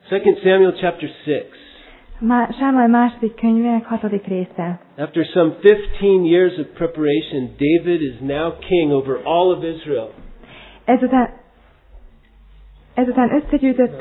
2 Samuel chapter 6. Sámuel második könyvének 6. része. After some 15 years of preparation, David is now king over all of Israel. Ezután összegyűjtött...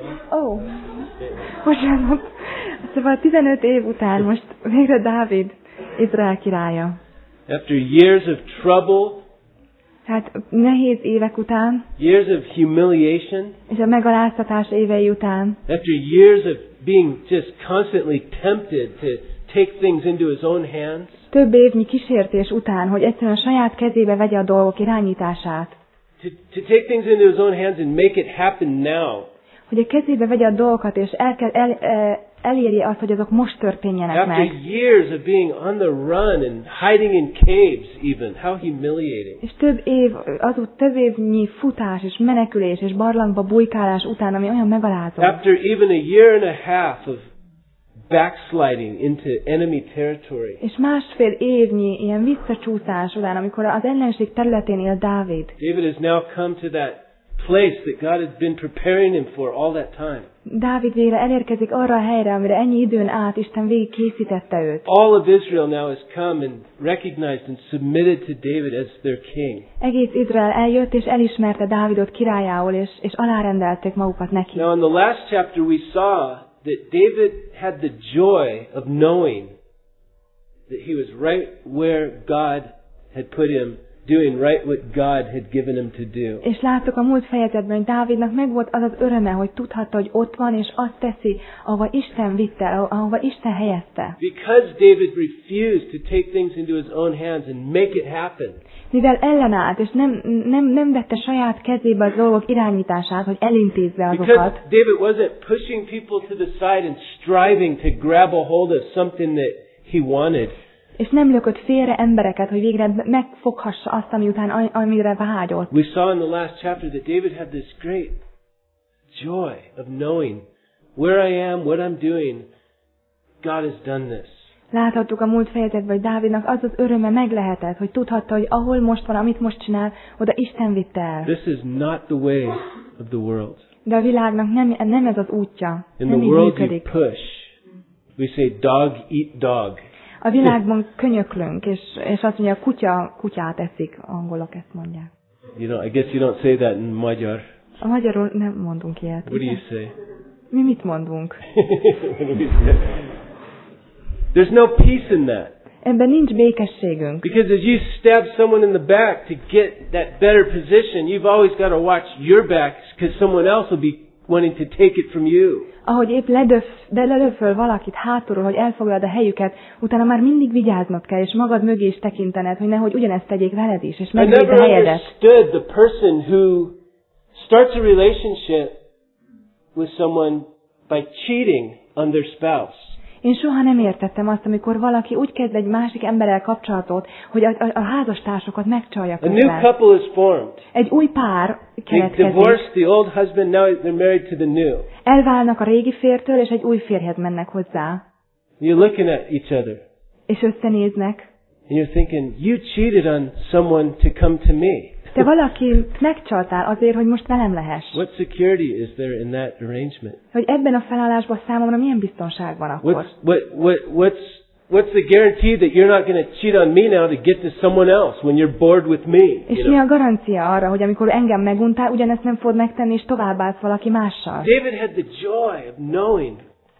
Bocsánat. Szóval 15 év után most végre Dávid Izrael királya. After years of trouble, hát nehéz évek után, years of humiliation, és a megaláztatás évei után, after years of being just constantly tempted to take things into his own hands, több évnyi kísértés után, hogy egyszerűen saját kezébe vegye a dolgok irányítását, to take things into his own hands and make it happen now. Hogy a kezébe vegye a dolgokat, és elérje azt, hogy azok most történjenek meg. After years of being on the run and hiding in caves even, how humiliating. És több évnyi futás és menekülés és barlangba bujkálás után, ami olyan megalázó. After even a year and a half of backsliding into enemy territory. És másfél évnyi ilyen visszacsúszás után, amikor az ellenség területén él Dávid. David has now come to that place that God has been preparing him for all that time. Dávid végre elérkezik arra a helyre, amire ennyi időn át Isten végig készítette őt. All of Israel now has come and recognized and submitted to David as their king. Egész Izrael eljött és elismerte Dávidot királyául, és alárendelték magukat neki. Now in the last chapter we saw that David had the joy of knowing that he was right where God had put him, doing right what God had given him to do. És láttuk a múlt fejezetben, hogy Dávidnak megvolt az az öröme, hogy tudhatta, hogy ott van, és azt teszi, ahova Isten vitte, ahova Isten helyezte. Because David refused to take things into his own hands and make it happen. Mivel ellenállt, és nem vette saját kezébe a dolgok irányítását, hogy elintézze azokat. Because David wasn't pushing people to the side and striving to grab a hold of something that he wanted. És nem lökött félre embereket, hogy végre megfoghassa azt, amire vágyott. We saw in the last chapter that David had this great joy of knowing where I am, what I'm doing. God has done this. Láthattuk a múlt fejezetben, hogy Dávidnak az az öröme meglehetett, hogy tudhatta, hogy ahol most van, amit most csinál, oda Isten vitte el. This is not the way of the world. De a világnak nem ez az útja. In the world you push. We say dog eat dog. A világban könyöklünk, és azt mondja, kutyát eszik, angolok ezt mondják. I guess you don't say that in Magyar. A magyarul nem mondunk ilyet. What do you say? Mi mit mondunk? There's no peace in that. Ebben nincs békességünk. Because as you stab someone in the back to get that better position, you've always got to watch your back because someone else will be wanting to take it from you. Ahogy épp ledöföl valakit hátulról, hogy elfoglald a helyüket, utána már mindig vigyáznod kell, és magad mögé is tekintened, hogy nehogy ugyanezt tegyék veled is, és megvédd a helyedet. I never understood the person who starts a relationship with someone by cheating on their spouse. Én soha nem értettem azt, amikor valaki úgy kezd egy másik emberrel kapcsolatot, hogy a házastársokat megcsalja közben. A new couple is formed. Egy új pár keletkezik. They divorced the old husband, now they're married to the new. Elválnak a régi fértől, és egy új férjhez mennek hozzá. You're looking at each other. És összenéznek. And you're thinking, you cheated on someone to come to me. Te valakit megcsaltál azért, hogy most velem lehess. What security is there in that arrangement? Hogy ebben a felállásban számomra milyen biztonság van akkor? What's the guarantee that you're not going to cheat on me now to get to someone else when you're bored with me? És mi a garancia arra, hogy amikor engem meguntál, ugyanezt nem fogod megtenni, és továbbállsz valaki mással? David had the joy of knowing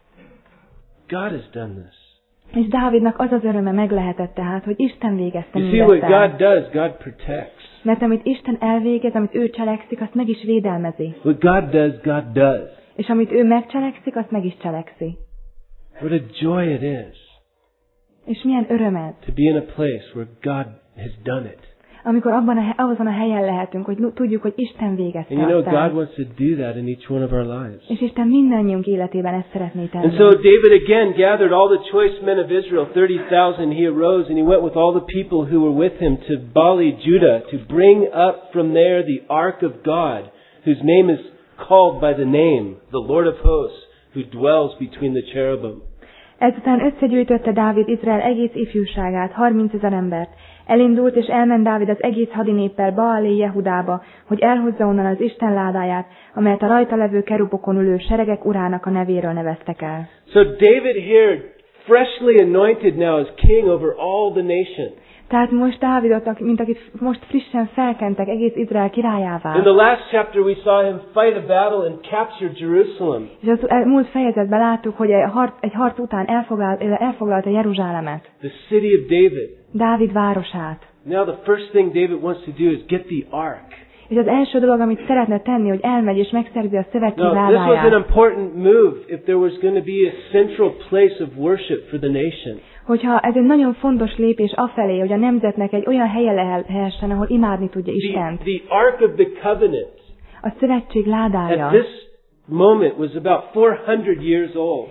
God has done this. És Dávidnak az az öröme meglehetett tehát, hogy Isten végezte mindezt el. You see what God does, God protects. Mert amit Isten elvégez, amit ő cselekszik, azt meg is védelmezi. What God does, God does. És amit ő megcselekszik, azt meg is cselekszi. What a joy it is. És milyen öröm ez. To be in a place where God has done it. Amikor azon a helyen lehetünk, hogy tudjuk, hogy Isten végezte. And you know, God wants to do that in each one of our lives. És Isten mindannyiunk életében ezt szeretné tenni. And so David again gathered all the choice men of Israel, 30,000. He arose and he went with all the people who were with him to Bali, Judah, to bring up from there the ark of God, whose name is called by the name, the Lord of hosts, who dwells between the cherubim. Ezután összegyűjtötte Dávid Izrael egész ifjúságát, 30 000 embert. Elindult és elment Dávid az egész hadinéppel Baálé Jehudába, hogy elhozza onnan az Isten ládáját, amelyet a rajta levő kerubokon ülő seregek urának a nevéről neveztek el. So David here, freshly anointed now as king over all the nation. Tehát most Dávidot, mint akit most frissen felkentek egész Izrael királyává. In the last chapter we saw him fight a battle and capture Jerusalem. És az múlt fejezetben láttuk, hogy egy harc után elfoglalta Jeruzsálemet. The city of David. Dávid városát. Now the first thing David wants to do is get the ark. És az első dolog, amit szeretne tenni, hogy elmegy és megszerzi a szövetség Now, this was an ládáját. important move if there was going to be a central place of worship for the nation. Hogyha ez egy nagyon fontos lépés afelé, hogy a nemzetnek egy olyan helye lehessen, ahol imádni tudja Istent. The Ark of the Covenant A szövetség ládája. at this moment was about 400 years old.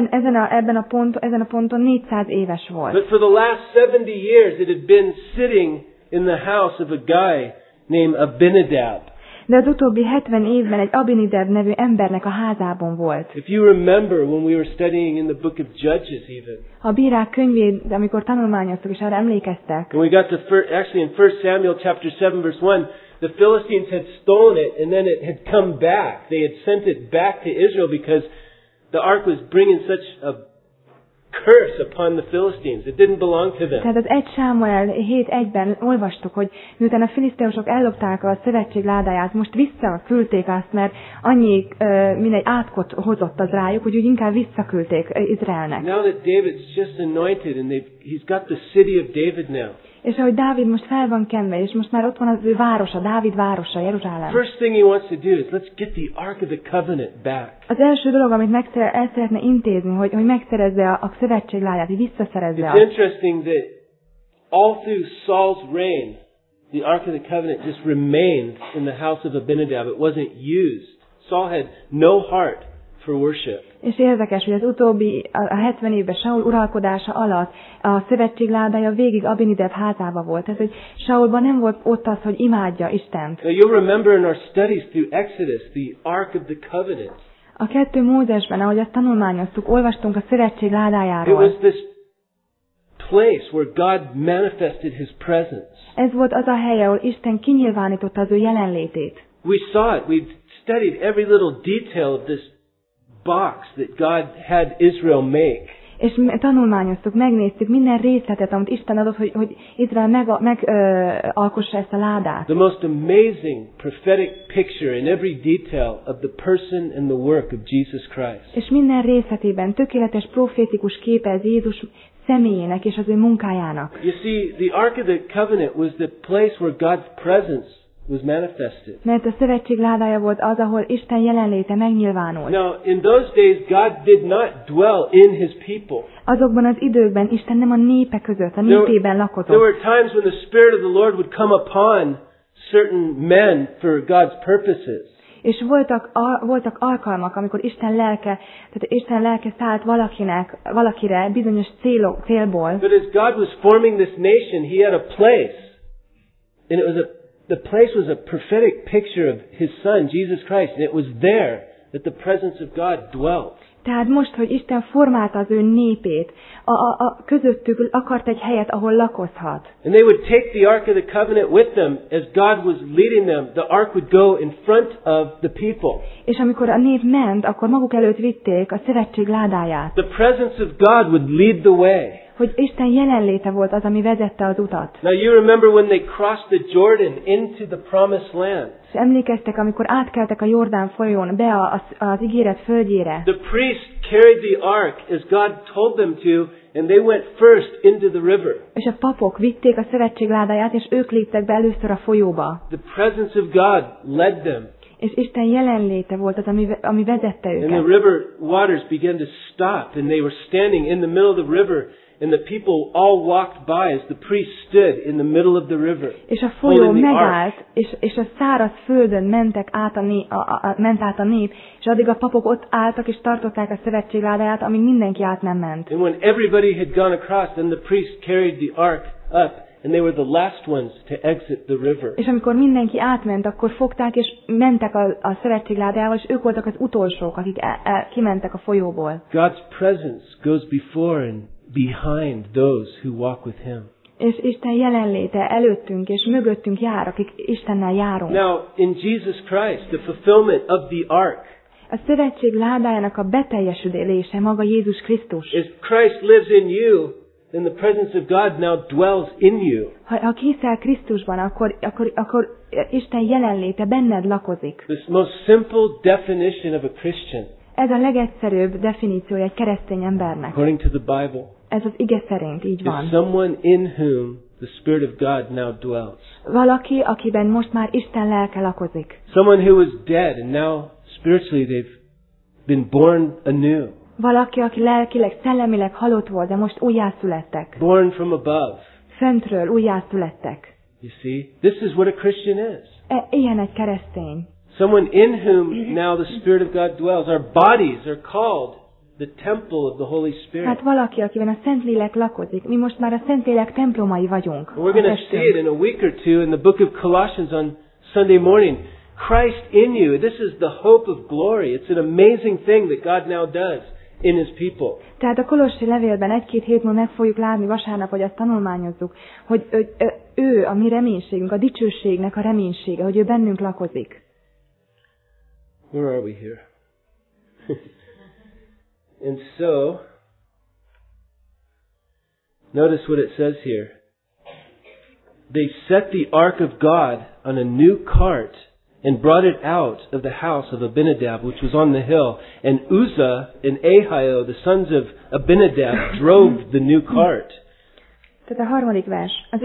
Ezen a ponton 400 éves volt. But for the last 70 years it had been sitting in the house of a guy named Abinadab. De az utóbbi 70 évben egy Abinadab nevű embernek a házában volt. If you remember when we were studying in the book of Judges even. A bírák könyvét, amikor tanulmányoztuk, és arra emlékeztek. When we got to actually in 1 Samuel chapter 7 verse 1, the Philistines had stolen it and then it had come back. They had sent it back to Israel because the ark was bringing such a curse upon the Philistines. It didn't belong to them. Tehát az 1 Sámuel 7:1-ben olvastuk, hogy miután a filiszteusok ellopták a szövetség ládáját, most visszaküldték azt, mert annyi mindegy átkot hozott az rájuk, hogy úgy inkább visszaküldték Izraelnek. Now that David's just anointed and he's got the city of David now. És ahogy Dávid most fel van kenve, és most már ott van az ő városa, Dávid városa, Jeruzsálem. First thing he wants to do is let's get the Ark of the Covenant back. Az első dolog, amit el szeretne intézni, hogy megszerezze a szövetség ládáját, hogy visszaszerezze It's azt. interesting that all through Saul's reign, the Ark of the Covenant just remained in the house of Abinadab. It wasn't used. Saul had no heart for worship. És érdekes, hogy az utóbbi, a 70 évben Saul uralkodása alatt a szövetség ládája végig Abinadab házába volt. Ez, hogy Saulban nem volt ott az, hogy imádja Istent. Now you'll remember in our studies through Exodus, the Ark of the Covenant. A 2 Mózesben, ahogy azt tanulmányoztuk, olvastunk a szövetség It ládájáról. was this place where God manifested His presence. Ez volt az a hely, ahol Isten kinyilvánította az ő jelenlétét. We saw it. We studied every little detail of this box that God had Israel make. És tanulmányoztuk, megnéztük minden részletet, amit Isten adott, hogy Izrael megalkossa ezt a ládát. The most amazing prophetic picture in every detail of the person and the work of Jesus Christ. És minden részletében tökéletes profétikus képe ez Jézus személyének és az ő munkájának. You see, the Ark of the Covenant was the place where God's presence was manifested. Mert a szövetség ládája volt az, ahol Isten jelenléte megnyilvánult. Now, in those days, God did not dwell in His people. Azokban az időkben Isten nem a népe között, a népében lakozott. There were times when the Spirit of the Lord would come upon certain men for God's purposes. És voltak alkalmak, amikor Isten lelke szállt valakire bizonyos célból. But as God was forming this nation, He had a place. And it was the place was a prophetic picture of His Son, Jesus Christ. And it was there that the presence of God dwelt. Tehát most, hogy Isten formálta az ő népét, közöttük akart egy helyet, ahol lakozhat. And they would take the Ark of the Covenant with them as God was leading them. The Ark would go in front of the people. És amikor a nép ment, akkor maguk előtt vitték a szövetség ládáját. The presence of God would lead the way. Hogy Isten jelenléte volt az, ami vezette az utat. Now you remember when they crossed the Jordan into the promised land. És emlékeztek, amikor átkeltek a Jordán folyón be az ígéret földjére. The priests carried the ark as God told them to, and they went first into the river. És a papok vitték a szövetség ládáját, és ők léptek be először a folyóba. The presence of God led them. És Isten jelenléte volt az, ami vezette őket. And the river waters began to stop, and they were standing in the middle of the river. And the people all walked by as the priest stood in the middle of the river. És a folyó megállt, és a száraz földön ment át a nép, és addig a papok ott álltak és tartották a szövetség ládáját, amíg mindenki át nem ment. And when everybody had gone across, then the priest carried the ark up, and they were the last ones to exit the river. És amikor mindenki átment, akkor fogták és mentek a szövetség ládájával, és ők voltak az utolsók, akik kimentek a folyóból. God's presence goes before and behind those who walk with Him. És Isten jelenléte előttünk és mögöttünk jár, akik Istennel járunk. Now, in Jesus Christ, the fulfillment of the ark A szövetség ládájának a beteljesülése maga Jézus Krisztus. is Christ lives in you, then the presence of God now dwells in you. Ha hiszel Krisztusban, akkor Isten jelenléte benned lakozik. This most simple definition of a Christian, Ez a legegyszerűbb definíciója egy keresztény embernek. according to the Bible, Ez az ige szerint így is van. someone in whom the Spirit of God now dwells. Valaki, akiben most már Isten lelke lakozik. Someone who was dead and now spiritually they've been born anew. Valaki, aki lelkileg, szellemileg halott volt, de most újjászülettek. Born from above. Föntről újjászülettek. You see? This is what a Christian is. Ilyen egy keresztény. Someone in whom now the Spirit of God dwells. Our bodies are called the temple of the Holy Spirit. Hát valaki, akiben a Szentlélek lakozik. Mi most már a Szentlélek templomai vagyunk. We're going to see it in a week or two in the book of Colossians on Sunday morning. Christ in you. This is the hope of glory. It's an amazing thing that God now does in His people. Tehát a Kolossi levélben egy-két hét múlva meg fogjuk látni vasárnap, hogy azt tanulmányozzuk, hogy ő a mi reménységünk, a dicsőségnek a reménysége, hogy ő bennünk lakozik. Where are we here? And so, notice what it says here. They set the ark of God on a new cart and brought it out of the house of Abinadab, which was on the hill. And Uzzah and Ahio, the sons of Abinadab, drove the new cart. Tehát a harmadik vers. Az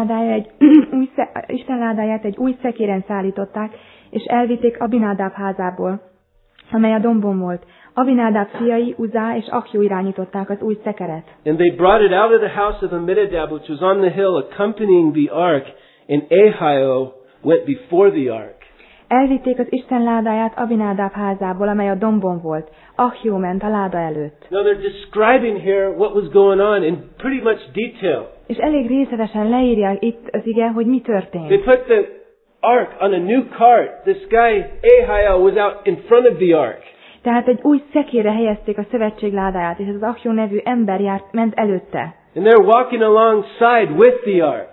Isten ládáját egy új szekéren szállították, és elvitték Abinadab házából, amely a dombon volt. Abinadab fiai, Uzzá és Ahio irányították az új szekeret. And they brought it out of the house of Abinadab, which was on the hill, accompanying the ark, and Ahio went before the ark. Elvitték az Isten ládáját Abinadab házából, amely a dombon volt. Ahio ment a láda előtt. Now they're describing here what was going on in pretty much detail. És elég részletesen leírja itt az ige, hogy mi They történt. put the ark on a new cart. This guy Ahio was out in front of the ark. Tehát egy új szekére helyezték a szövetség ládáját, és ez az Ahio nevű ember ment előtte. And they're walking alongside with the ark.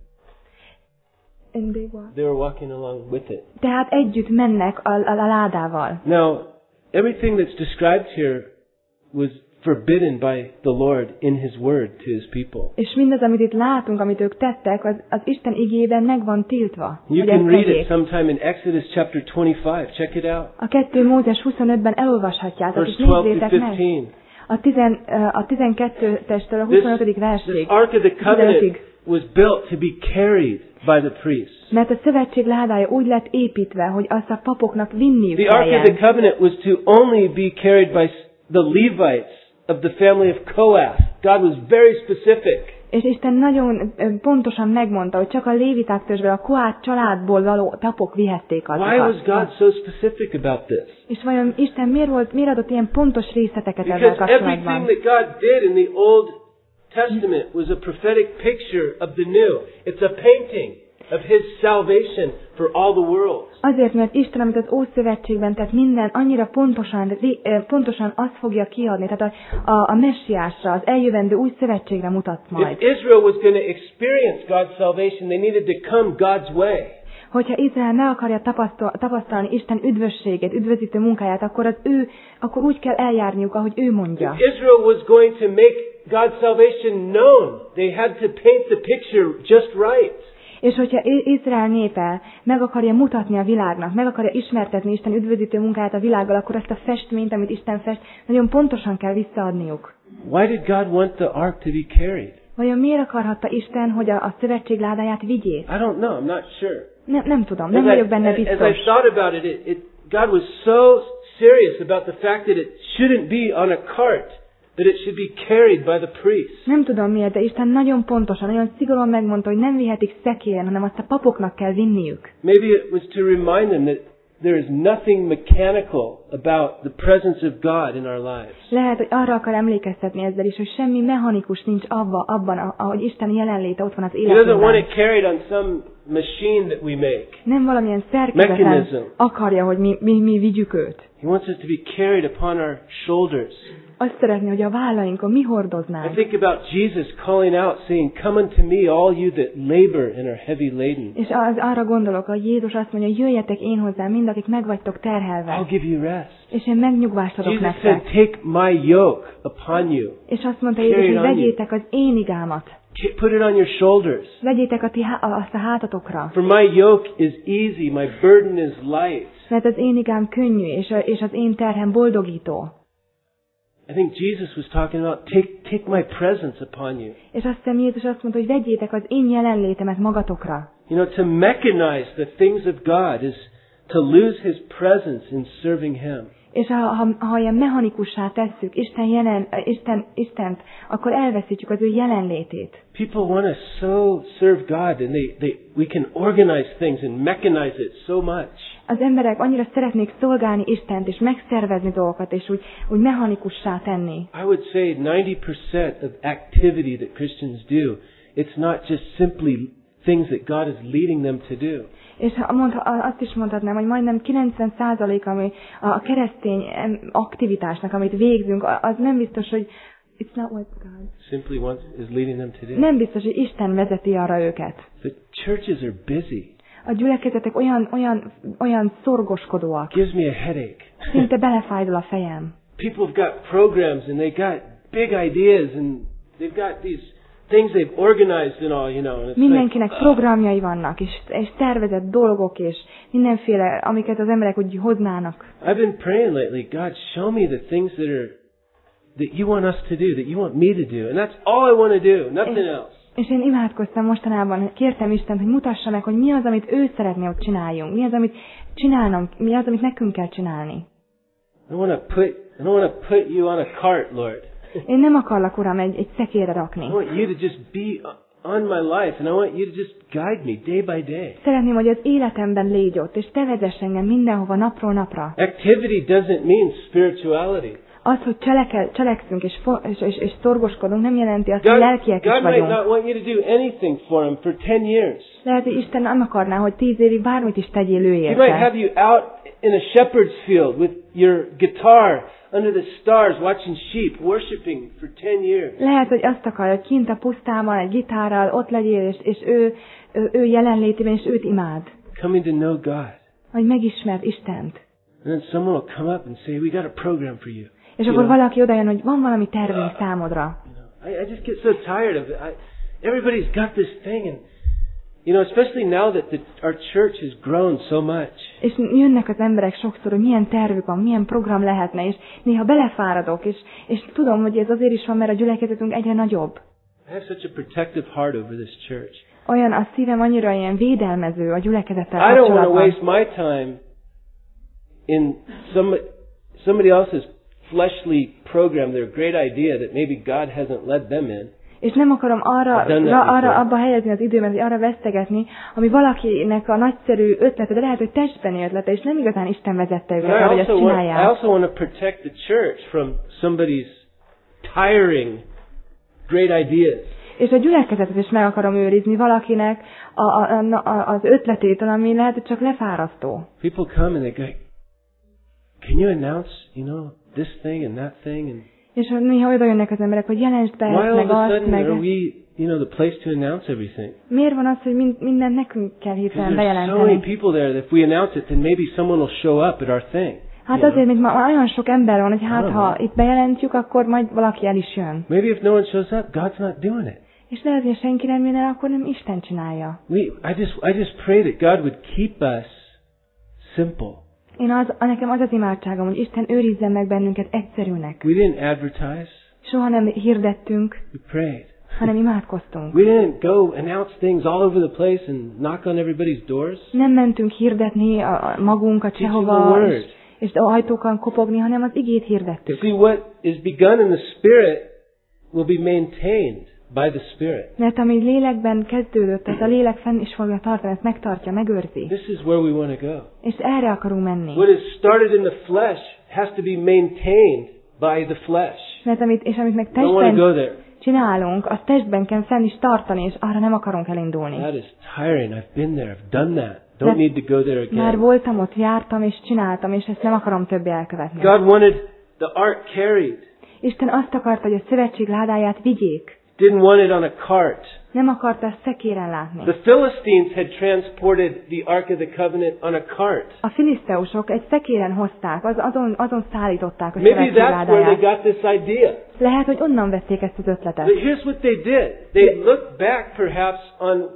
They were walking along with it. Tehát együtt mennek a ládával. Now, everything that's described here was forbidden by the Lord in His Word to His people. És mindaz, amit itt látunk, amit ők tettek, az Isten igében meg van tiltva. You hogy can ezt read it tegyék. sometime in Exodus chapter 25. Check it out. A 2 Mózes 25-ben elolvashatjátok, és Verse 12 nézzétek to meg. 15. A 12-testől a 25. versig. This Ark of the Covenant was built to be carried by the priests. Mert a szövetség ládája úgy lett építve, hogy azt a papoknak vinniük The Ark of kelljen. the Covenant was to only be carried by the Levites of the family of Kohath. God was very specific. És Isten nagyon pontosan megmondta, hogy csak a léviták törzsből, a Koát családból való papok vihették Why was azokat. God so specific about this? És vajon Isten miért adott ilyen pontos részleteket ezzel Because everything kapcsolatban? that God did in the Old Testament was a prophetic picture of the new. It's a painting of His salvation for all the world. Azért, mert Isten, amit az Ószövetségben tett, minden annyira pontosan azt fogja kiadni, tehát a messiásra, az eljövendő új szövetségre mutat majd. If Israel was going to experience God's salvation, they needed to come God's way. Hogyha Izrael meg akarja tapasztalni Isten üdvösségét, üdvözítő munkáját, akkor úgy kell eljárniuk, ahogy ő mondja. If Israel was going to make God's salvation known, they had to paint the picture just right. És hogyha Izrael népe meg akarja mutatni a világnak, meg akarja ismertetni Isten üdvözítő munkáját a világgal, akkor azt a festményt, amit Isten fest, nagyon pontosan kell visszaadniuk. Why did God want the ark to be carried? Vajon miért akarhatta Isten, hogy a szövetség ládáját vigyék? I don't know. I'm not sure. Nem tudom, nem vagyok benne As I biztos. thought about it, God was so serious about the fact that it shouldn't be on a cart, that it should be carried by the priests. Nem tudom miért, de Isten nagyon pontosan, nagyon szigorúan megmondta, hogy nem vihetik szekéren, hanem azt a papoknak kell vinniük. Maybe it was to remind them that there is nothing mechanical about the presence of God in our lives. Lehet, hogy arra akar emlékeztetni ezzel is, hogy semmi mechanikus nincs abban, ahogy Isten jelenléte ott van az He doesn't want életünkben. it carried on some machine that we make. Nem valamilyen szerkezeten Mechanism. akarja, hogy mi vigyük őt. He wants it to be carried upon our shoulders. azt szeretné, hogy a vállainkon mi I hordoznánk. think about Jesus calling out, saying, "Come unto me, all you that labor and are heavy laden. És arra gondolok, hogy Jézus azt mondja, hogy jöjjetek én hozzám, mind akik meg vagytok I'll terhelve, give you rest." és én megnyugvást adok Jesus said, nektek. "Take my yoke upon you. És azt mondta Jézus, hogy vegyétek az én igámat, Put it on your shoulders. vegyétek azt a hátatokra, For my yoke is easy, my burden is light." mert az én igám könnyű, és az én terhem boldogító. I think Jesus was talking about, take my presence upon you. És azt hiszem Jézus azt mondta, hogy vegyétek az én jelenlétemet magatokra. You know, to mechanize the things of God is to lose His presence in serving Him. És ha ilyen mechanikussá tesszük Istent, akkor elveszítjük az ő jelenlétét. People want to so serve God, and we can organize things and mechanize it so much. Az emberek annyira szeretnék szolgálni Istent, és megszervezni dolgokat, és úgy mechanikussá tenni. I would say 90% of activity that Christians do, it's not just simply things that God is leading them to do. És azt is mondhatnám, hogy majdnem 90% ami a keresztény aktivitásnak, amit végzünk, az nem biztos, hogy it's not what God Simply is leading them to do. nem biztos, hogy Isten vezeti arra őket. The churches are busy. A gyülekezetek olyan szorgoskodóak. Gives me a headache. Szinte belefájdul a fejem. People have got programs and they got big ideas and they've got these things they've organized and all, you know. And it's Mindenkinek programjai vannak, és tervezett dolgok, és mindenféle, amiket az emberek úgy hoznának. I've been praying lately, God, show me the things that you want us to do, that you want me to do. And that's all I want to do, nothing else. És én imádkoztam mostanában, kértem Istent, hogy mutassa meg, hogy mi az, amit ő szeretné, hogy csináljunk. Mi az, amit csinálnunk, mi az, amit nekünk kell csinálni. I don't want to put you on a cart, Lord. Én nem akarlak, Uram, egy szekérre rakni. I want you to just be on my life, and I want you to just guide me day by day. Szeretném, hogy az életemben légy ott, és te vezess engem mindenhova, napról napra. Activity doesn't mean spirituality. Az, hogy cselekszünk és szorgoskodunk, nem jelenti azt, hogy lelkiek is God might vagyunk. not want you to do anything for Him for 10 years. Lehet, hogy Isten nem akarná, hogy 10 évig bármit is tegyél ő He might érte. have you out in a shepherd's field with your guitar under the stars watching sheep, worshiping for 10 years. Lehet, hogy azt akarja, hogy kint a pusztában egy gitárral ott legyél, és ő jelenlétében, és őt imád. Coming to know God. Hogy megismerd Istent. And then someone will come up and say, "We got a program for you." És akkor valaki odajön, hogy van valami tervünk számodra. I just get so tired of it. Everybody's got this thing, and especially now that our church has grown so much. És jönnek az emberek sokszor, hogy milyen tervük van, milyen program lehetne, és néha belefáradok, és tudom, hogy ez azért is van, mert a gyülekezetünk egyre nagyobb. I have such a protective heart over this church. Olyan a szívem annyira ilyen védelmező a gyülekezettel I don't want to kapcsolatban. waste my time in somebody else's fleshly program, their great idea that maybe God hasn't led them in. És nem akarom arra abba helyezni az időmet, hogy arra vesztegetni, ami valakinek a nagyszerű ötlete, de lehet, hogy testbeni ötlete, és nem igazán Isten vezette őket el, hogy ezt I csinálják. also want to protect the church from somebody's tiring great ideas. És a gyülekezetet is meg akarom őrizni valakinek az ötletétől, ami lehet, hogy csak lefárasztó. People come and they go, "Can you announce, this thing and that thing?" And És néha oda jönnek az emberek, hogy jelensd be why ezt, all meg of a azt, sudden meg... are we, the place to announce everything? Miért van az, hogy mindent nekünk kell Because hirtelen there's so many bejelenteni? people there that if we announce it, then maybe someone will show up at our thing. Hát you know? azért, mert ma olyan sok ember van, hogy hát ha itt bejelentjük, akkor majd valaki el is jön. Maybe if no one shows up, God's not doing it. És lehet, hogy senki nem jön el, akkor nem Isten csinálja. I just pray that God would keep us simple. Nekem az imádságom, hogy Isten őrizzen meg bennünket egyszerűnek. We didn't advertise. Soha nem hirdettünk, We prayed. hanem imádkoztunk. We didn't go announce things all over the place and knock on everybody's doors. Nem mentünk hirdetni magunkat sehova, és ajtókon kopogni, hanem az igét hirdettük. See, what is begun in the Spirit will be maintained by the Spirit. Mert ami lélekben kezdődött, ez a lélek fenn is fogja tartani, ezt megtartja, megőrzi. This is where we want to go. És erre akarunk menni. What is started in the flesh has to be maintained by the flesh. Mert amit meg I don't want to testben go there. csinálunk, azt testben kell fenn is tartani, és arra nem akarunk elindulni. That is tiring. I've been there. I've done that. Don't need to go there Már again. voltam ott, jártam és csináltam, és ezt nem akarom többé elkövetni. God wanted the ark carried. Isten azt akarta, hogy a szövetség ládáját vigyék. Didn't want it on a cart. Nem akarta ezt szekéren látni. The Philistines had transported the Ark of the Covenant on a cart. A filiszteusok egy szekéren hozták, azon szállították a Maybe szövetség that's where they ládáját. got this idea. Lehet, hogy onnan vették ezt az ötletet. But here's what they did. They looked back perhaps on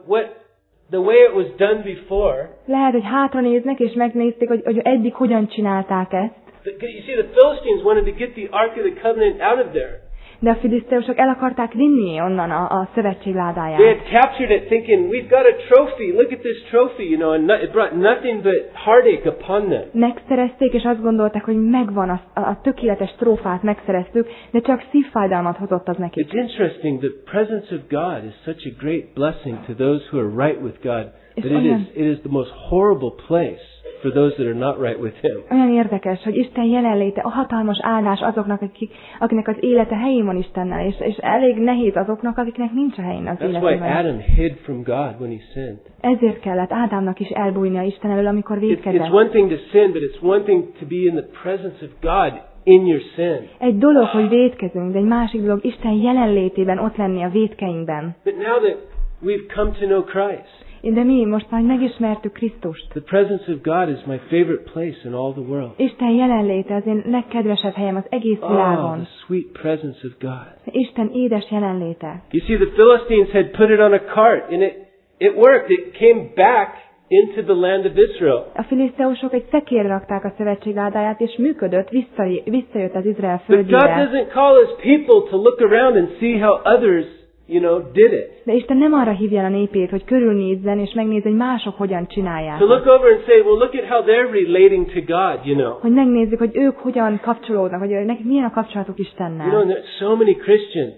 the way it was done before. Lehet, hogy hátra néznek és megnézték, hogy eddig hogyan csinálták ezt. You see, the Philistines wanted to get the Ark of the Covenant out of there. De a filiszteusok el akarták vinni onnan a szövetség They ládáját. had captured it thinking, we've got a trophy, look at this trophy, and it brought nothing but heartache upon them. Megszerezték, és azt gondolták, hogy megvan a tökéletes trófát megszereztük, de csak szívfájdalmat hozott az nekik. It's interesting, the presence of God is such a great blessing to those who are right with God, but it is the most horrible place for those that are not right with Him. Olyan érdekes, hogy Isten jelenléte a hatalmas áldás azoknak, akiknek az élete helyén van Istennel, és elég nehéz azoknak, akiknek nincs a helyén az That's why életében. Adam hid from God when he sinned. Ezért kellett Ádámnak is elbújnia Isten elől, amikor It's vétkezett. one thing to sin, but it's one thing to be in the presence of God in your sin. Egy dolog, hogy vétkezünk, de egy másik dolog Isten jelenlétében ott lenni a vétkeinkben. But now that we've come to know Christ, De mi most már megismertük Krisztust. the presence of God is my favorite place in all the world. Isten jelenléte az én legkedvesebb helyem az egész Oh, világon. the sweet presence of God. Isten édes jelenléte. You see, the Philistines had put it on a cart, and it worked. It came back into the land of Israel. A filiszteusok egy szekérre rakták a szövetség ládáját, és működött, visszajött az Izrael But God földjére. doesn't call His people to look around and see how others, did it. De Isten nem arra hívja a népét, hogy körülnézzen, és megnézze, hogy mások hogyan csinálják. To look over and say, well, look at how they're relating to God, Hogy megnézzük, hogy ők hogyan kapcsolódnak, hogy nekik milyen a kapcsolatuk Istennel. There's so many Christians.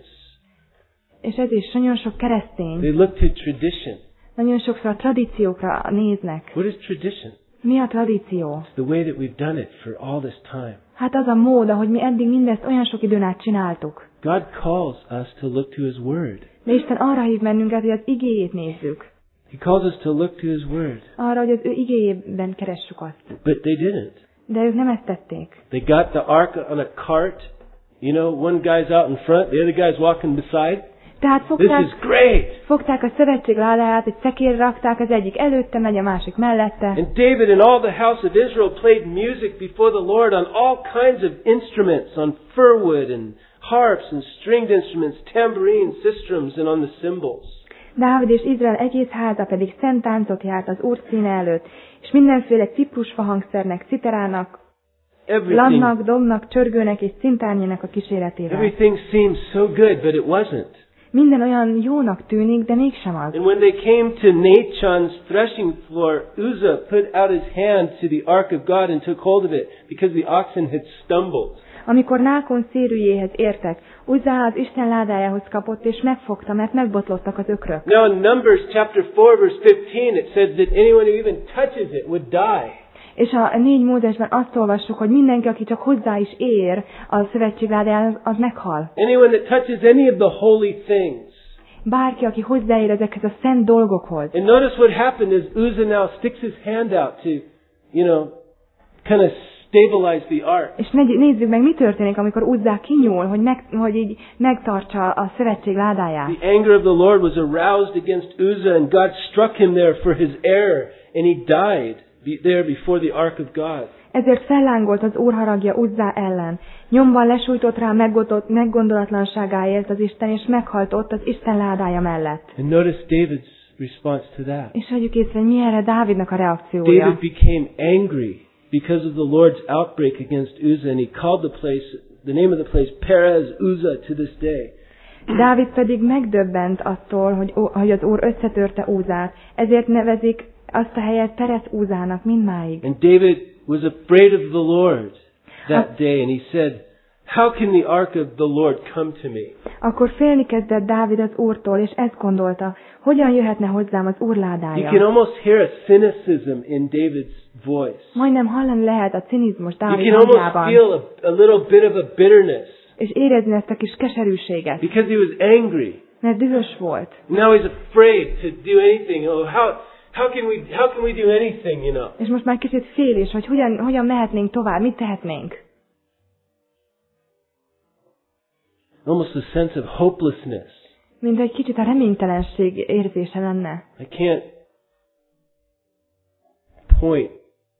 És ez is nagyon sok keresztény, They look to tradition. nagyon sokszor a tradíciókra néznek. What is tradition? Mi a tradíció? It's the way that we've done it for all this time. Hát az a mód, ahogy mi eddig mindezt olyan sok időn át csináltuk. God calls us to look to His Word. De Isten arra hív bennünket, hogy az igéjét nézzük. He calls us to look to His Word. Arra, hogy az ő igéjében keressük azt. But they didn't. De ők nem ezt tették. They got the ark on a cart. One guy's out in front, the other guy's walking beside. Tehát This is great. fogták a szövetség ládáját, egy szekérre rakták, az egyik előtte megy, a másik mellette. And David and all the house of Israel played music before the Lord on all kinds of instruments, on firwood and harps and stringed instruments, tambourines, sistrums, and on the cymbals. Dávid és Izrael egész háza pedig szent táncot járt az Úr színe előtt, és mindenféle ciprusfa hangszernek, citerának, lannak, dobnak, csörgőnek és cintárnyének a kíséretével. Everything seemed so good, but it wasn't. Minden olyan jónak tűnik, de mégsem az. And when they came to Nachon's threshing floor, Uzzah put out his hand to the ark of God and took hold of it, because the oxen had stumbled. Amikor Nákon szérűjéhez értek, Uzzá az Isten ládájához kapott, és megfogta, mert megbotlottak az ökrök. Now in Numbers chapter 4 verse 15, it says that anyone who even touches it would die. És a 4 Mózesben azt olvassuk, hogy mindenki, aki csak hozzá is ér a szövetség ládájához, az meghal. Anyone that touches any of the holy things. Bárki, aki hozzáér ezekhez a szent dolgokhoz. And notice what happened is Uzzah now sticks his hand out to, kind of stabilize the ark. És nézzük meg, mi történik, amikor Uzzá kinyúl, hogy így megtartsa a szövetség ládáját. The anger of the Lord was aroused against Uzzah, and God struck him there for his error, and he died there before the ark of God. Ezért fellángolt az Úr haragja Uzzá ellen. Nyomban lesújtott rá meggondolatlanságáért az Isten, és meghalt ott az Isten ládája mellett. And notice David's response to that. És vegyük észre, hogy mi erre Dávidnak a reakciója. David became angry because of the Lord's outbreak against Uzzah, and he called the name of the place Perez Uzzah to this day. Dávid pedig megdöbbent attól, hogy az Úr összetörte Uzzát, ezért nevezik azt a helyet Perez Uzzának mindmáig. And David was afraid of the Lord that day, and he said, "How can the ark of the Lord come to me?" Akkor félni kezdett Dávid az Úrtól, és ezt gondolta, hogyan jöhetne hozzám az Úr You can ládája. almost hear a cynicism in David's voice. Majdnem hallani lehet a cinizmus You Dávid can almost hangjában, feel a little bit of a bitterness és érezni ezt a kis keserűséget, because he was angry. mert dühös volt. Now he's afraid to do anything. Oh, how can we do anything, És most már kicsit fél is, hogy hogyan mehetnénk tovább, mit tehetnénk. almost a sense of hopelessness. Mint egy kicsit a reménytelenség érzése lenne. I can't point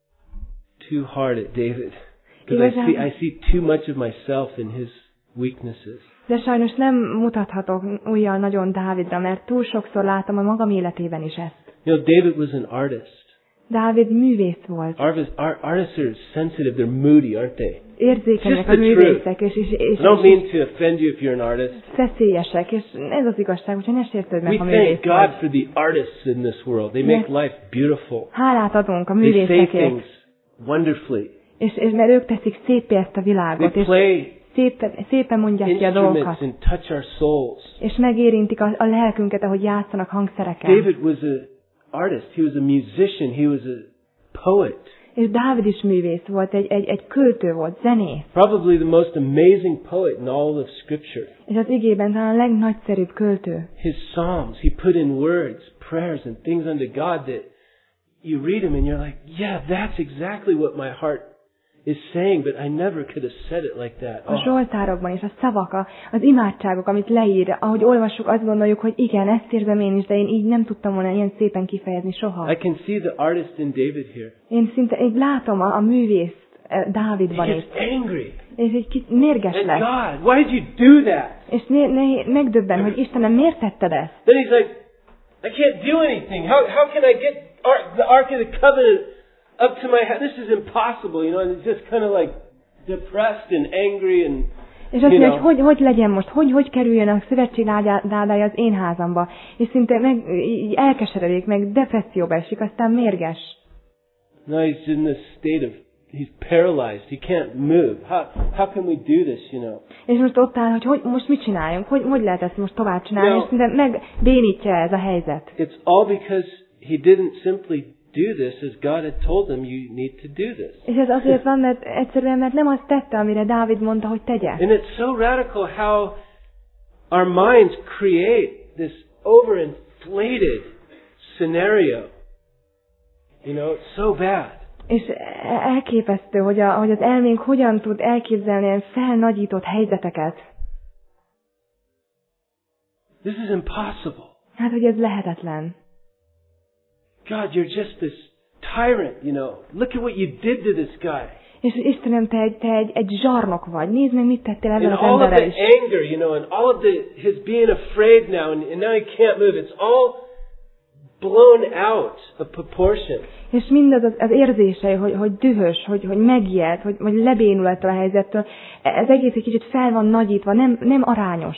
too hard at David because I see too much of myself in his weaknesses. De sajnos nem mutathatok ujjal nagyon Dávidra, mert túl sokszor látom a magam életében is ezt. You know, David was an artist. Dávid művész volt. Artists are sensitive, they're moody, aren't they? Érzékenyek a művészek, és I don't mean to offend you if you're an artist. Feszélyesek, és ez az igazság, hogyha ne sértődj meg, ha We művész thank God vagy. for the artists in this world. They make life beautiful. Hálát adunk a They say művészekért, things wonderfully. és mert ők teszik szépé ezt a világot, They és play szépen mondják ki a dolgokat, instruments and touch our souls. és megérintik a lelkünket, ahogy játszanak hangszereken. David was an artist. He was a musician. He was a poet. És Dávid is művész volt, egy költő volt, zenész. Probably the most amazing poet in all of Scripture. És az igében talán a legnagyszerűbb költő. His psalms, he put in words, prayers, and things unto God that you read them and you're like, yeah, that's exactly what my heart is saying, but I never could have said it like that. A zsoltárokban és a szavak, az imádságok, amit leír, ahogy olvassuk, azt gondoljuk, hogy igen, ezt érzem én is, de én így nem tudtam volna ilyen szépen kifejezni soha. I can see the artist in David here. Én szinte így látom a művész Dávidban He is. gets angry. És egy kicsit mérges And lesz. God, why did you do that? És megdöbben, hogy Istenem, miért tetted ezt? Then he's like, I can't do anything. How can I get the Ark of the Covenant up to my house? This is impossible, you know. And he's just kind of like depressed and angry and, És azt mondja, hogy legyen most, hogy kerüljön a szövetség ládája az én házamba. És szinte így elkeseredik, meg depresszióba esik, aztán mérges. Now he's in this state of, he's paralyzed. He can't move. How can we do this, you know? És most ott áll, hogy most mit csináljunk? Hogy lehet ezt most tovább csinálni? És szinte megbénítja ez a helyzet. It's all because he didn't simply do this as God had told him you need to do this. És ez azért van, mert egyszerűen nem azt tette, amire Dávid mondta, hogy tegye. And it's so radical how our minds create this overinflated scenario. You know, it's so bad. És elképesztő, hogy az elménk hogyan tud elképzelni ilyen felnagyított helyzeteket. This is impossible. Hát, hogy ez lehetetlen. God, you're just this tyrant, you know. Look at what you did to this guy. És Istenem, te egy zsarnok vagy. Nézd meg, mit tettél And ezzel az all of emberrel the is. anger, you know, and all of his being afraid now, and now he can't move. It's all blown out of proportion. És mindaz az érzései, hogy dühös, hogy megijed, hogy lebénul ettől a helyzettől, ez egész egy kicsit fel van nagyítva, nem arányos.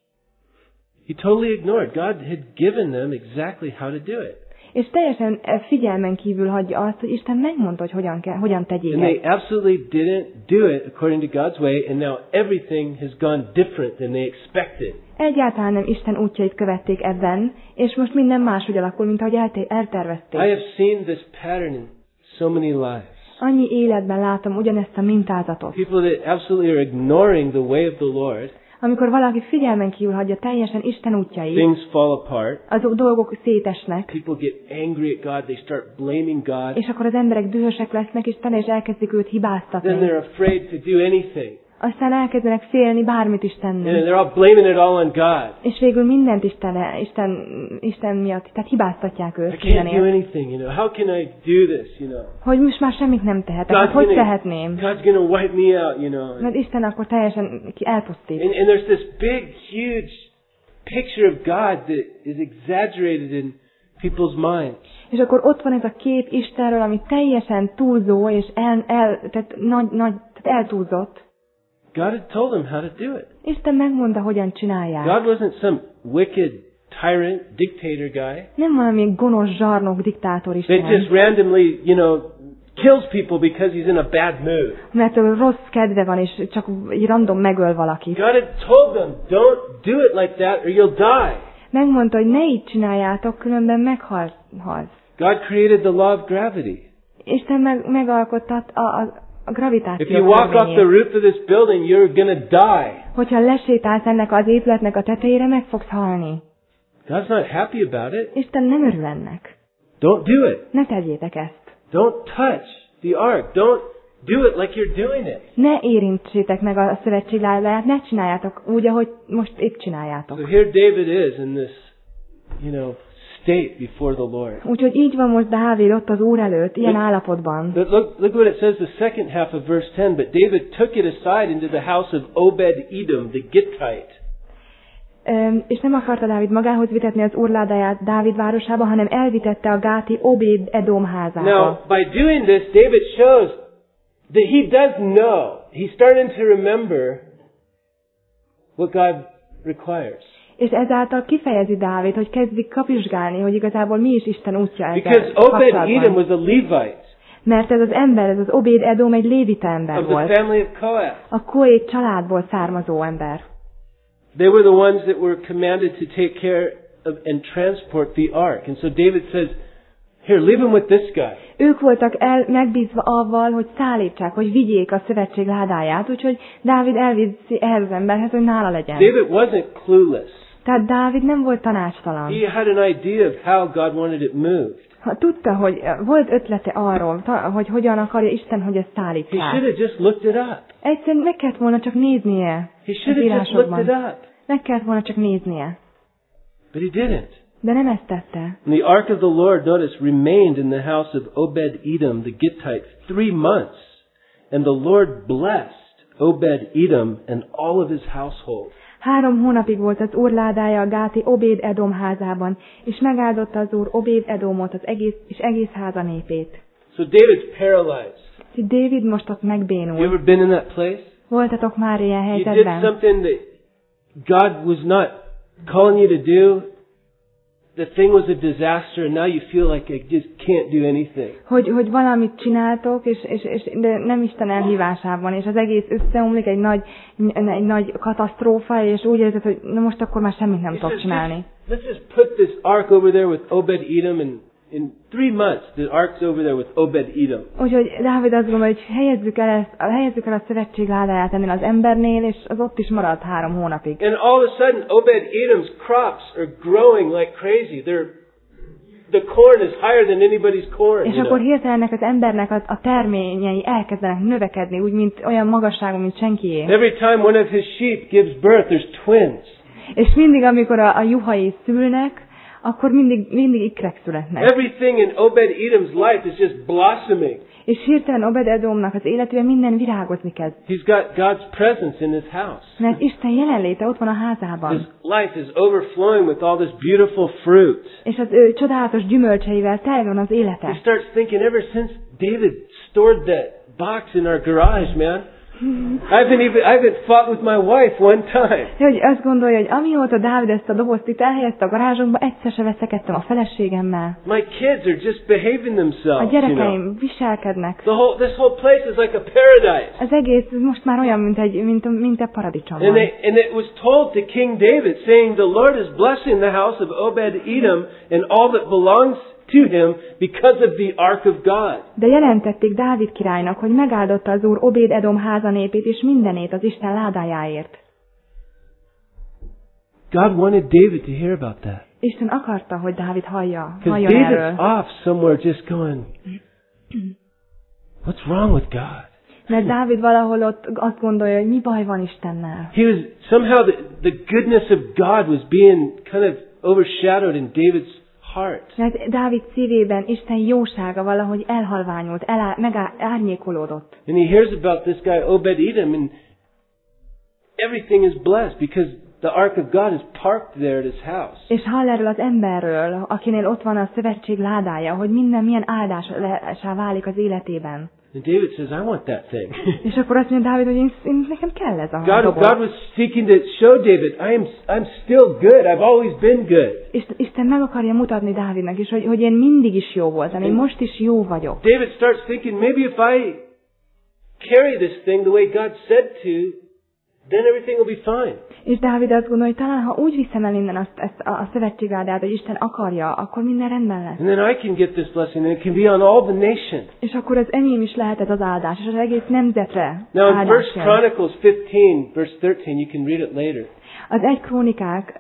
He totally ignored. God had given them exactly how to do it. És teljesen figyelmen kívül hagyja azt, hogy Isten megmondta, hogy hogyan tegyék And they ezt. absolutely didn't do it according to God's way, and now everything has gone different than they expected. Egyáltalán nem Isten útjait követték ebben, és most minden máshogy alakul, mint ahogy eltervezték. I have seen this pattern in so many lives. Annyi életben látom ugyanezt a mintázatot. People that absolutely are ignoring the way of the Lord, Amikor valaki figyelmen kívül hagyja teljesen Isten útjait, things fall apart. azok dolgok szétesnek, People get angry at God. They start blaming God. és akkor az emberek dühösek lesznek, és talán is elkezdik őt Then hibáztatni. they're afraid to do anything. Aztán elkezdenek félni bármit is tenni. And they're all blaming it all on God. És végül mindent Isten miatt, tehát hibáztatják I őt can't do mindenért. anything, you know. How can I do this, you know? Hogy most már semmit nem tehetek, hát hogy tehetném? God's gonna wipe me out, you know. Mert Isten akkor teljesen elpusztít. And there's this big, huge picture of God that is exaggerated in people's minds. És akkor ott van ez a kép Istenről, ami teljesen túlzó, és tehát eltúlzott. God had told them how to do it. Isten megmondta, hogyan csinálják. God wasn't some wicked tyrant, dictator guy Nem valami gonosz zsarnok diktátor that Isten, just randomly, you know, kills people because he's in a bad mood. mert ő rossz kedve van, és csak így random megöl valakit. God had told them, don't do it like that or you'll die. Megmondta, hogy ne így csináljátok, különben meghalsz. God created the law of gravity. Isten megalkotta a gravitáció If you walk off the törvényét. roof of this building, you're gonna die. Hogyha lesétálsz ennek az épületnek a tetejére, meg fogsz halni. God's not happy about it. Isten nem örül ennek. Don't do it. Ne tegyétek ezt. Don't touch the ark. Don't Do it like you're doing it. Ne érintsétek meg a szövetség ládáját, ne csináljátok úgy, ahogy most épp csináljátok. So here David is in this, state before the Lord. Úgyhogy így van most Dávid ott az Úr előtt, ilyen állapotban. But look what it says the second half of verse 10. But David took it aside into the house of Obed-Edom, the Gittite. És nem akarta Dávid magához vitetni az Úr ládáját Dávid városába, hanem elvitette a gáti Obed-Edom házába. Now, by doing this, David shows that he does know. He's starting to remember what God requires. És ezáltal kifejezi Dávid, hogy kezdik kapizsgálni, hogy igazából mi is Isten útja ezzel Because Obed-Edom was a Levite. Mert ez az ember, ez az Obed-Edom egy lévita ember Of the volt. family of Kohath. A Koét családból származó ember. They were the ones that were commanded to take care of and transport the ark. And so David says, here, leave him with this guy. Ők voltak megbízva avval, hogy szállítsák, hogy vigyék a szövetség ládáját, úgyhogy Dávid elviszi ehhez az emberhez, hogy nála legyen. David wasn't clueless. Tehát Dávid nem volt tanácstalan. He had an idea of how God wanted it moved. Tudta, hogy volt ötlete arról, hogy hogyan akarja Isten, hogy ezt He szállítsák. should have just looked it up. Egyszerűen meg kellett volna csak néznie He az should have just looked it írásokban. up. Meg kellett volna csak néznie. But he didn't. De nem ezt tette. And the ark of the Lord, notice, remained in the house of Obed-Edom the Gittite 3 months. And the Lord blessed Obed-Edom and all of his household. 3 hónapig volt az Úr ládája a gáti Obed-Edom házában, és megáldotta az Úr Obed-Edomot és egész háza népét. So David's paralyzed. David most ott You megbénul. ever been in that place? Voltatok már ilyen You did helyzetben? something that God was not calling you to do. The thing was a disaster, and now you feel like you just can't do anything. Hogy valamit csináltok, de nem Isten elhívásában, és az egész összeomlik, egy nagy katasztrófa, és úgy érzed, hogy na most akkor már semmit nem tudok csinálni. Let's just put this ark over there with Obed-Edom, and in 3 months the ark's over there with Obed-Edom. Úgyhogy Dávid azt gondolja, hogy helyezzük el a szövetség ládáját ennél az embernél, és az ott is marad 3 hónapig. And all of a sudden Obed-Edom's crops are growing like crazy. The corn is higher than anybody's corn. És akkor hirtelen ennek az embernek a terményei elkezdenek növekedni, úgy, mint olyan magasságon, mint senkié. Every time one of his sheep gives birth, there's twins. És mindig, amikor a juhai szülnek, akkor mindig ikrek születnek. Everything in Obed-Edom's life is just blossoming. És hirtelen Obed-Edomnak az életében minden virágozni kezd. He's got God's presence in his house. Mert Isten jelenléte ott van a házában. His life is overflowing with all this beautiful fruit. És az ő csodálatos gyümölcseivel tele van az He élete. starts thinking, ever since David stored that box in our garage, man, I haven't fought with my wife one time. Hogy azt gondolja, hogy amióta Dávid ezt a dobozt itt elhelyezte a garázsunkba, egyszer se veszekedtem a feleségemmel. My kids are just behaving themselves. A gyerekeim viselkednek. This whole place is like a paradise. Az egész most már olyan, mint a paradicsom. And it was told to King David, saying, the Lord is blessing the house of Obed-Edom and all that belongs to him because of the ark of God. De jelentették Dávid királynak, hogy megáldotta az Úr Obed-Edom háza népét és mindenét az Isten ládájáért. God wanted David to hear about that. Isten akarta, hogy Dávid halljon Because David's erről. off somewhere just going, what's wrong with God? Mert Dávid valahol ott azt gondolja, hogy mi baj van Istennel. He was somehow the goodness of God was being kind of overshadowed in David's heart. Mert Dávid szívében Isten jósága valahogy elhalványult, árnyékolódott. And he hears about this guy Obed-Edom, and everything is blessed because the ark of God is parked there at his house. És hall erről az emberről, akinél ott van a szövetség ládája, hogy minden milyen áldásá válik az életében. And David says, I want that thing. És akkor azt mondja Dávid, hogy nekem kell ez a doboz. God was seeking to show David, I'm still good. I've always been good. És Isten meg akarja mutatni Dávidnak is, hogy én mindig is jó voltam, én most is jó vagyok. David starts thinking, maybe if I carry this thing the way God said to, then everything will be fine. És Dávid azt gondolja, hogy talán ha úgy viszem el innen ezt a szövetségáldát, hogy Isten akarja, akkor minden rendben lesz. And then I can get this blessing, and it can be on all the nations. És akkor az enyém is lehet ez az áldás, és az egész nemzetre Now in áldás 1 jön. Chronicles 15, verse 13, you can read it later. Az 1 Krónikák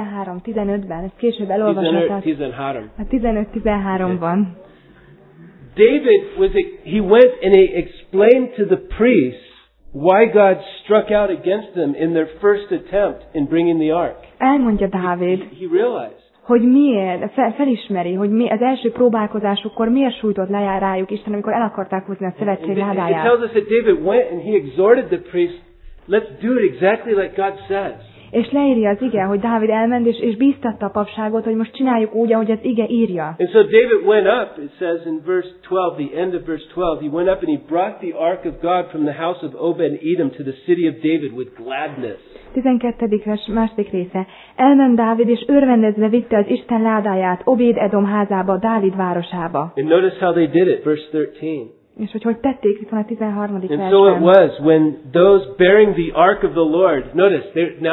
13-15-ben, ezt később elolvashatod. 13. A 15-13-ban. he went and he explained to the priests why God struck out against them in their first attempt in bringing the ark. Elmondja Dávid, He realized. hogy miért, felismeri, hogy az első próbálkozásukkor miért sújtott le rájuk Isten, amikor el akarták hozni a szövetség It ládáját. tells us that David went and he exhorted the priests, let's do it exactly like God says. És leírja az ige, hogy Dávid elment, és bíztatta a papságot, hogy most csináljuk úgy, ahogy az ige írja. And so David went up, it says in verse 12, the end of verse 12, he went up and he brought the ark of God from the house of Obed-Edom to the city of David with gladness. 12. vers második része. Elment Dávid, és örvendezve vitte az Isten ládáját Obéd-Edom házába, Dávid városába. And notice how they did it, verse 13. És hogy tették, itt van a 13. And so it versben. was when those bearing the ark of the Lord, notice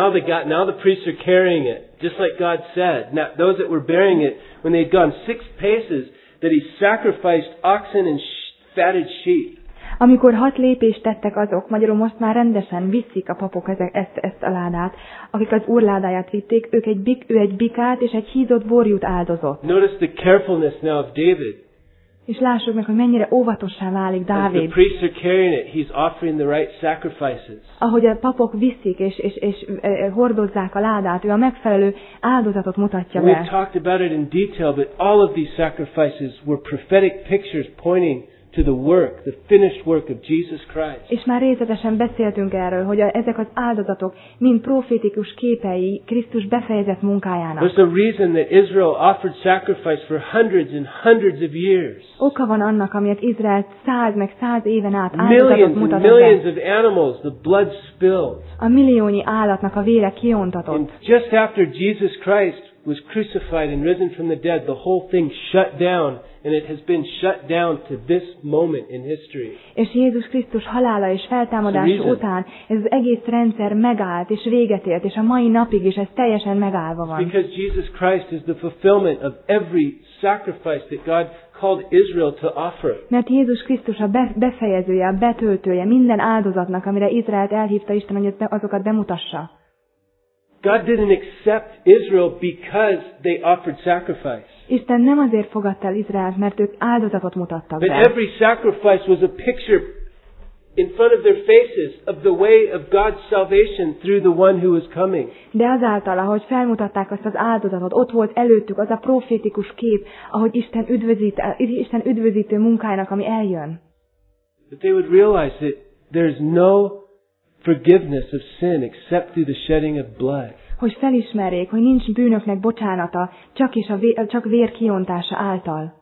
now the priests are carrying it, just like God said. Now those that were bearing it, when they had gone 6 paces, that he sacrificed oxen and fatted sheep. Amikor 6 lépést tettek azok, magyarul most már rendesen viszik a papok ezt a ládát, akik az úr ládáját vitték, ő egy bikát és egy hízott borjút áldozott. Notice the carefulness now of David. És lássuk meg, hogy mennyire óvatossá válik As the Dávid. priests are carrying it, he's offering the right sacrifices. Ahogy a papok viszik és hordozzák a ládát, ő a megfelelő áldozatot mutatja We've be. talked about it in detail, but all of these sacrifices were prophetic pictures pointing to the work, the finished work of Jesus Christ. És már részletesen beszéltünk erről, hogy ezek az áldozatok mind profétikus képei Krisztus befejezett munkájának. There's a reason that Israel offered sacrifice for hundreds and hundreds of years. Oka van annak, amiért Izrael 100 meg 100 éven át áldozatot Millions and mutatott millions be. of animals, the blood spilled. A milliónyi állatnak a vére kiontatott. And just after Jesus Christ was crucified and risen from the dead, the whole thing shut down, and it has been shut down to this moment in history. És Jézus Krisztus halála és feltámadása után ez az egész rendszer megállt és véget ért, és a mai napig is ez teljesen megállva van. Because Jesus Christ is the fulfillment of every sacrifice that God called Israel to offer. Mert Jézus Krisztus a befejezője, a betöltője minden áldozatnak, amire Izraelt elhívta Isten, hogy azokat bemutassa. God didn't accept Israel because they offered sacrifice. Isten nem azért fogadta el Izraelt, mert ők áldozatot mutattak But be. every sacrifice was a picture in front of their faces of the way of God's salvation through the one who was coming. De azáltal, ahogy felmutatták azt az áldozatot, ott volt előttük az a profétikus kép, ahogy Isten üdvözítő munkájának, ami eljön. That they would realize that there's no forgiveness of sin except through the shedding of blood. Hogy felismerjék, hogy nincs bűnöknek bocsánata, csak vér kiontása által.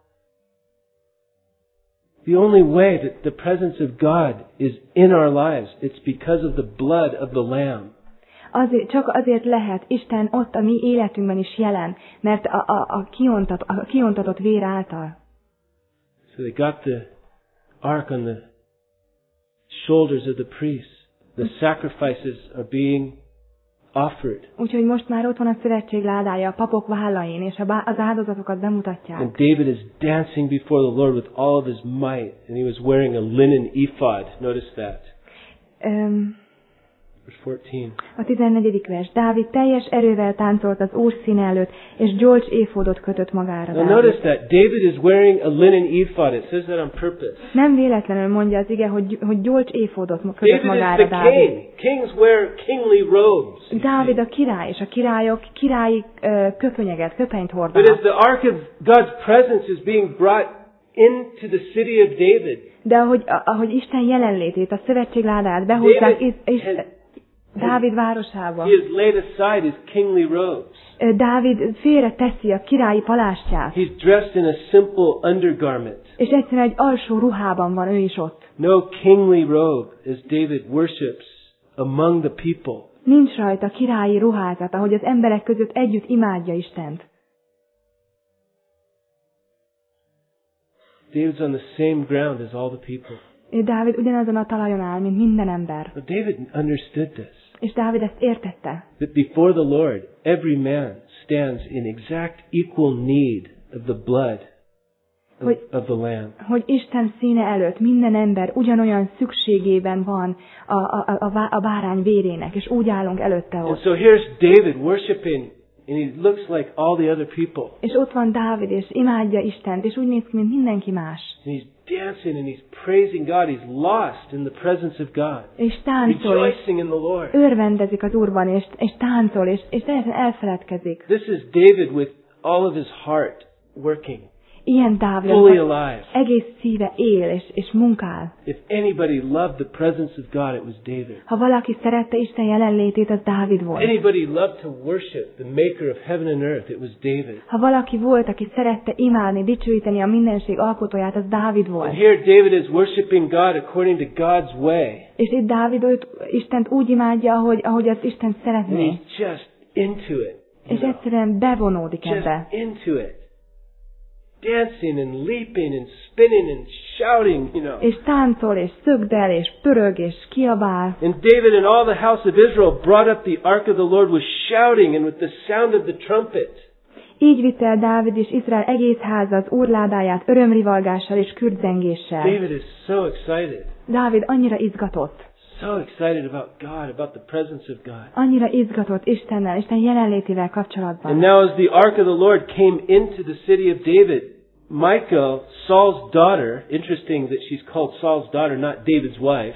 The only way that the presence of God is in our lives, it's because of the blood of the Lamb. Csak azért lehet Isten ott a mi életünkben is jelen, mert a kiontatott vér által. So they got the ark on the shoulders of the priests. The sacrifices are being offered. Úgyhogy most már ott van a szövetség ládája a papok vállain, és az áldozatokat bemutatják. And David is dancing before the Lord with all of his might, and he was wearing a linen ephod. Notice that. Verse 14. A 14. vers. Dávid teljes erővel táncolt az Úr színe előtt, és gyolcs éfodot kötött magára. Now notice that David is wearing a linen ephod. It says that on purpose. Nem véletlenül mondja az ige, hogy gyolcs éfodot kötött David magára is the Dávid. king. Kings wear kingly robes. Dávid a király, és a királyok királyi köpenyt But hordanak. as the ark of God's presence is being brought into the city of David, De ahogy Isten jelenlétét, a szövetség ládáját behozzák Dávid városába, he has laid aside his kingly robes. Dávid félre teszi a királyi palástját, He's dressed in a simple undergarment. és egyszerűen egy alsó ruhában van ő is ott. No kingly robe as David worships among the people. Nincs rajta királyi ruházat, ahogy az emberek között együtt imádja Istent. David's on the same ground as all the people. Dávid ugyanazon a talajon áll, mint minden ember. But David understood this. És Dávid ezt értette. That before the Lord, every man stands in exact equal need of the blood of the Lamb. Hogy Isten színe előtt minden ember ugyanolyan szükségében van a bárány vérének, és úgy állunk előtte And ott. so here's David worshiping and he looks like all the other people. És ott van Dávid, és imádja Istent, és úgy néz ki, mint mindenki más. And he's dancing and he's praising God. He's lost in the presence of God. És táncol, és Rejoicing in the Lord. örvendezik az Úrban, és táncol, és teljesen elfeledkezik. This is David with all of his heart working. Ilyen Dávid, Fully alive. egész szíve él, és munkál. If anybody loved the presence of God, it was David. Ha valaki szerette Isten jelenlétét, az Dávid volt. Anybody loved to worship the maker of heaven and earth, it was David. Ha valaki volt, aki szerette imádni, dicsőíteni a mindenség alkotóját, az Dávid volt. And here David is worshiping God according to God's way. És itt Dávid Istent úgy imádja, ahogy az Isten And szeretné. he's just into it. És egyszerűen bevonódik ebbe. Just into it. Dancing and leaping and spinning and shouting, És táncol, és szögdel, és pörög, és kiabál. And David and all the house of Israel brought up the ark of the Lord with shouting and with the sound of the trumpet. Így vitte el Dávid és Izrael egész háza az úrládáját örömrivalgással és kürtzengéssel. David is so excited. Dávid annyira izgatott. So excited about God, about the presence of God. Annyira izgatott Istennel, Isten jelenlétével kapcsolatban. And now as the ark of the Lord came into the city of David, Michal, Saul's daughter, interesting that she's called Saul's daughter, not David's wife.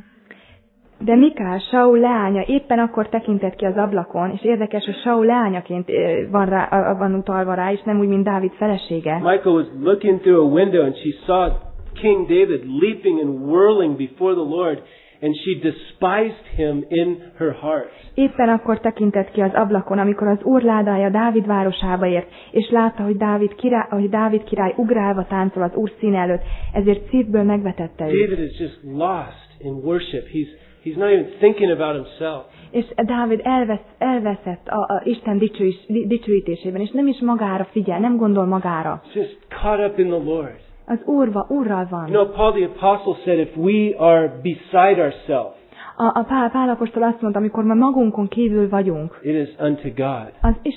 De Mikál, Saul leánya éppen akkor tekintett ki az ablakon, és érdekes, hogy Saul leányaként van utalva rá, és nem úgy, mint Dávid felesége. Michal was looking through a window and she saw King David leaping and whirling before the Lord, and she despised him in her heart. Éppen akkor tekintett ki az ablakon, amikor az úrládája Dávid városába ért, és látta, hogy Dávid király ugrálva táncol az Úr színe előtt, ezért szívből megvetette őt. David is just lost in worship. He's not even thinking about himself. És Dávid elveszett a Isten dicsőítésében, és nem is magára figyel, nem gondol magára. He's just caught up in the Lord. Az Úrral van. Paul the Apostle said, if we are beside ourselves, A Pál apostol azt mondta, amikor ma magunkon kívül vagyunk, it is unto God.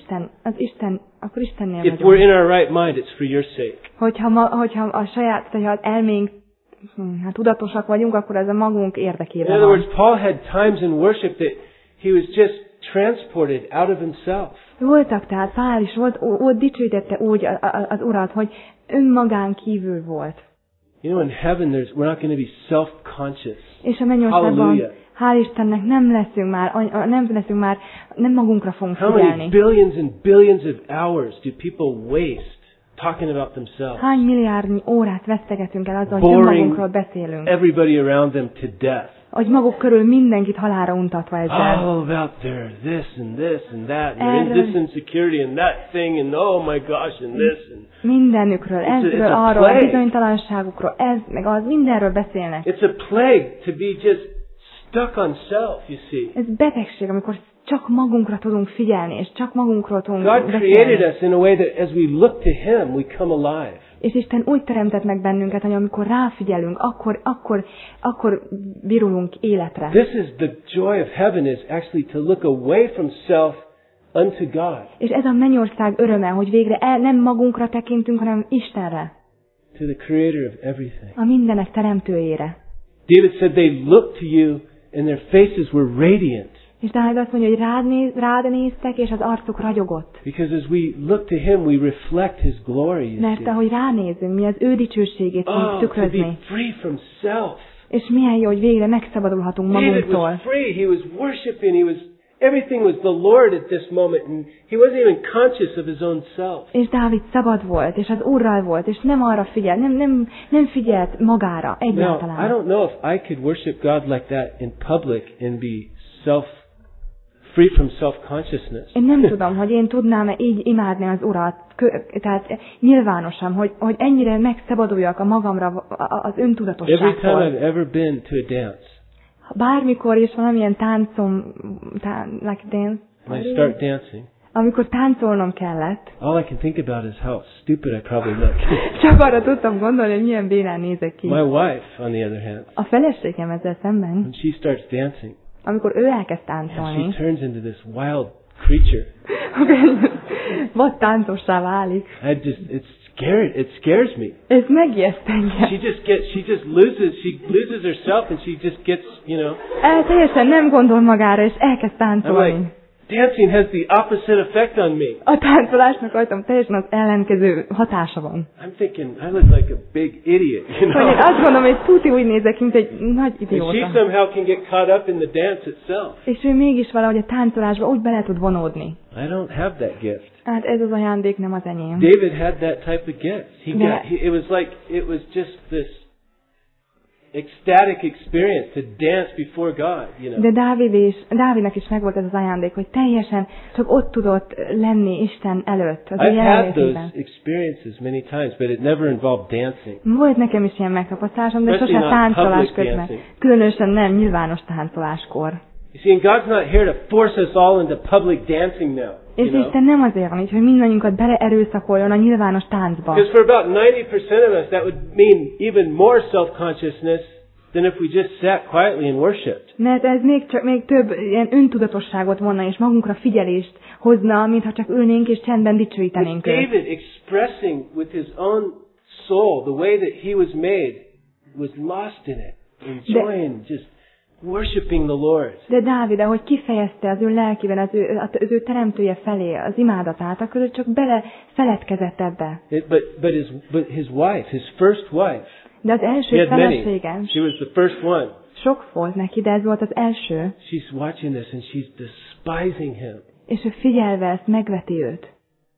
akkor Istennél If we're vagyunk. in our right mind, it's for your sake. Hogyha az elménk tudatosak vagyunk, akkor ez a magunk In érdekében other van. words, Paul had times in worship that he was just transported out of himself. Voltak, tehát Pál is ott dicsőítette úgy az Urat, hogy önmagán kívül volt. In heaven, we're not going to be self-conscious. És a mennyországban, Hallelujah. hál' Istennek nem magunkra fogunk How many figyelni. billions and billions of hours do people waste talking about themselves? Hány milliárdnyi órát vesztegetünk el azzal, hogy Boring önmagunkról beszélünk. everybody around them to death. Hogy maguk körül mindenkit halálra untatva ezzel. All about their this and that, and this insecurity and that thing, and oh my gosh, and this. And Mindenükről, It's ezről, a arról, a plague. bizonytalanságukról, ez, meg az, mindenről beszélnek. It's a plague to be just stuck on self, you see. Ez betegség, amikor csak magunkra tudunk figyelni, és csak magunkról tudunk God created beszélni. us in a way that as we look to Him, we come alive. És Isten úgy teremtett meg bennünket, hogy amikor ráfigyelünk, akkor virulunk életre. This is the joy of heaven, is actually to look away from self unto God. És ez a mennyország öröme, hogy végre nem magunkra tekintünk, hanem Istenre, To the Creator of everything. a mindenek teremtőjére. David said they looked to you and their faces were radiant. És Dávid azt mondja, hogy rád néztek, és az arcuk ragyogott. Because as we look to Him, we reflect His glory, you Mert see. ahogy ránézünk, mi az ő dicsőségét fogjuk Oh, to be tükrözni. free from self. És milyen jó, hogy végre megszabadulhatunk David magunktól. was free. He was worshiping. Everything was the Lord at this moment, and he wasn't even conscious of his own self. És Dávid szabad volt, és az Úrral volt, és nem arra figyelt, nem figyelt magára Now, I egyáltalán. don't know if I could worship God like that in public and be free from self-consciousness. Én nem tudom, hogy én tudnám-e így imádni az Urat, tehát nyilvánosan, hogy ennyire megszabaduljak a magamra az Every time öntudatosságtól. I've ever been to a dance, Bármikor is valamilyen táncom, like dance, and I start dancing, amikor táncolnom kellett, all I can think about is how stupid I probably look. csak arra tudtam gondolni, hogy milyen bénán nézek ki. My wife, on the other hand, A feleségem ezzel szemben, when she starts dancing, amikor ő elkezd and she táncolni, turns into this wild creature. vagy táncossá válik. It scares me. Ez megijeszt engem. She loses herself, and she just gets, Teljesen nem gondol magára, és elkezd I'm táncolni. like, Dancing has the opposite effect on me. A táncolásnak rajtam teljesen az ellenkező hatása van. I'm thinking I look like a big idiot, you Hogy én know. azt gondolom, hogy tuti úgy nézek, mint egy nagy And she idióta. somehow can get caught up in the dance itself. És ő mégis valahogy a táncolásba úgy bele tud vonódni. I don't have that gift. Hát ez az ajándék nem az enyém. David had that type of gift. It was just this ecstatic experience to dance before God, you know. De Dávidnak is megvolt ez az ajándék, hogy teljesen csak ott tudott lenni Isten előtt, az ő I've had those jelenlétében. experiences many times, but it never involved dancing. Volt nekem is ilyen megtapasztalásom, de Especially sose not táncolás public közben. dancing. Különösen nem nyilvános táncoláskor. You see, and God's not here to force us all into public dancing now. És Isten nem azért van így, hogy mindannyiunkat beleerőszakoljon a nyilvános táncba. Because for about 90% of us, that would mean even more self-consciousness than if we just sat quietly and worshipped. Mert ez még több ilyen öntudatosságot vonna, és magunkra figyelést hozna, mintha csak ülnénk és csendben dicsőítenénk őt. David expressing with his own soul the way that he was made was lost in it, enjoying just worshiping the Lord. De Dávid, ahogy kifejezte az ő lelkében, az ő teremtője felé az imádatát, akkor ő csak belefeledkezett ebbe. But his wife, his first wife, De az he első had many. feleségem, She was the first one. sok volt neki, de ez volt az első, She's watching this and she's despising him és ő figyelve ezt megveti őt,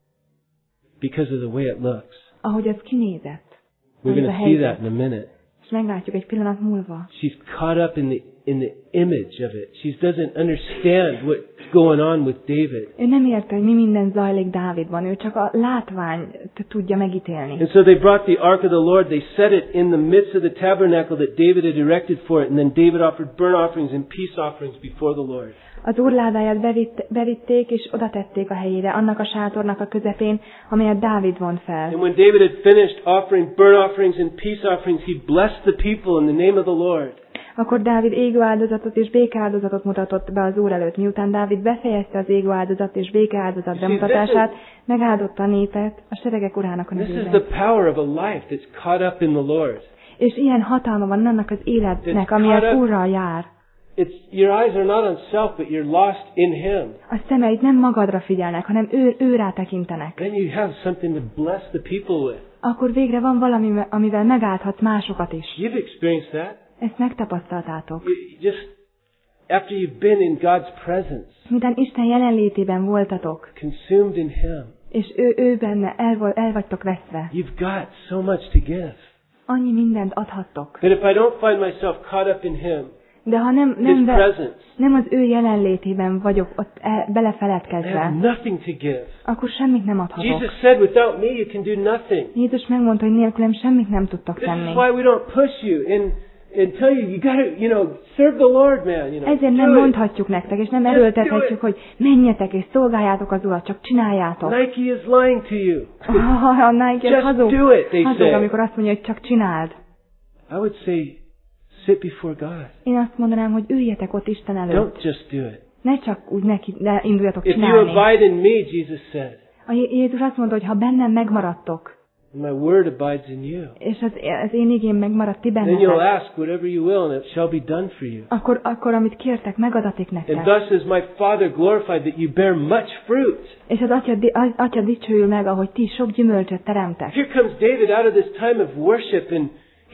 because of the way it looks. ahogy ez kinézett. We're Ez going a to see helyzet. that in a minute. És meglátjuk egy pillanat múlva. She's caught up in the image of it. She doesn't understand what's going on with David. Ő nem érte, hogy mi minden zajlik Dávidban, ő csak a látványt tudja megítélni. And so they brought the ark of the Lord, they set it in the midst of the tabernacle that David had erected for it, and then David offered burnt offerings and peace offerings before the Lord. Az úrládáját bevitték és oda tették a helyére, annak a sátornak a közepén, amelyet Dávid vont fel. And when David had finished offering burnt offerings and peace offerings, he blessed the people in the name of the Lord. Akkor Dávid égőáldozatot és békeáldozatot mutatott be az Úr előtt. Miután Dávid befejezte az égőáldozat és békeáldozat bemutatását, megáldotta a népet a seregek urának a This is nevében. the power of a life that's caught up in the Lord. És ilyen hatalma van annak az életnek, ami az Úrral jár. Your eyes are not on self, but you're lost in Him. A szemeid nem magadra figyelnek, hanem ő rá tekintenek. Then you have something to bless the people with. Akkor végre van valami, amivel megáldhatsz másokat is. You've experienced that. Ezt megtapasztaltátok. Just after you've been in God's presence, Miután Isten jelenlétében voltatok, consumed in Him, és ő benne el vagytok veszve. you've got so much to give. Annyi mindent adhattok. That if I don't find myself caught up in Him, De ha His presence, nem az ő jelenlétében vagyok ott I belefeledkezve, have nothing to give. akkor semmit nem adhatok. Jesus said, without me you can do nothing. Jézus megmondta, hogy nélkülem semmit nem tudtok This is tenni. why we don't push you and tell you gotta, serve the Lord, man. Ezért nem mondhatjuk nektek, és nem erőltethetjük, hogy menjetek és szolgáljátok az Urat, csak csináljátok. Nike is lying to you. A Nike Just hazug, do it, they hazug, say. amikor azt mondja, hogy csak csináld. I would say, sit before God. Én azt mondanám, hogy üljetek ott Isten előtt. Don't just do it. Ne csak úgy induljatok If you csinálni. abide in me, Jesus said, Jézus azt mondta, hogy ha bennem megmaradtok, my word abides in you, és az én igém megmarad ti then you'll bennetek, ask whatever you will, and it shall be done for you. akkor amit kértek, megadatik And nektek. thus is my Father glorified that you bear much fruit. És az Atya dicsőül meg, ahogy ti sok gyümölcsöt teremtek. Here comes David out of this time of worship, and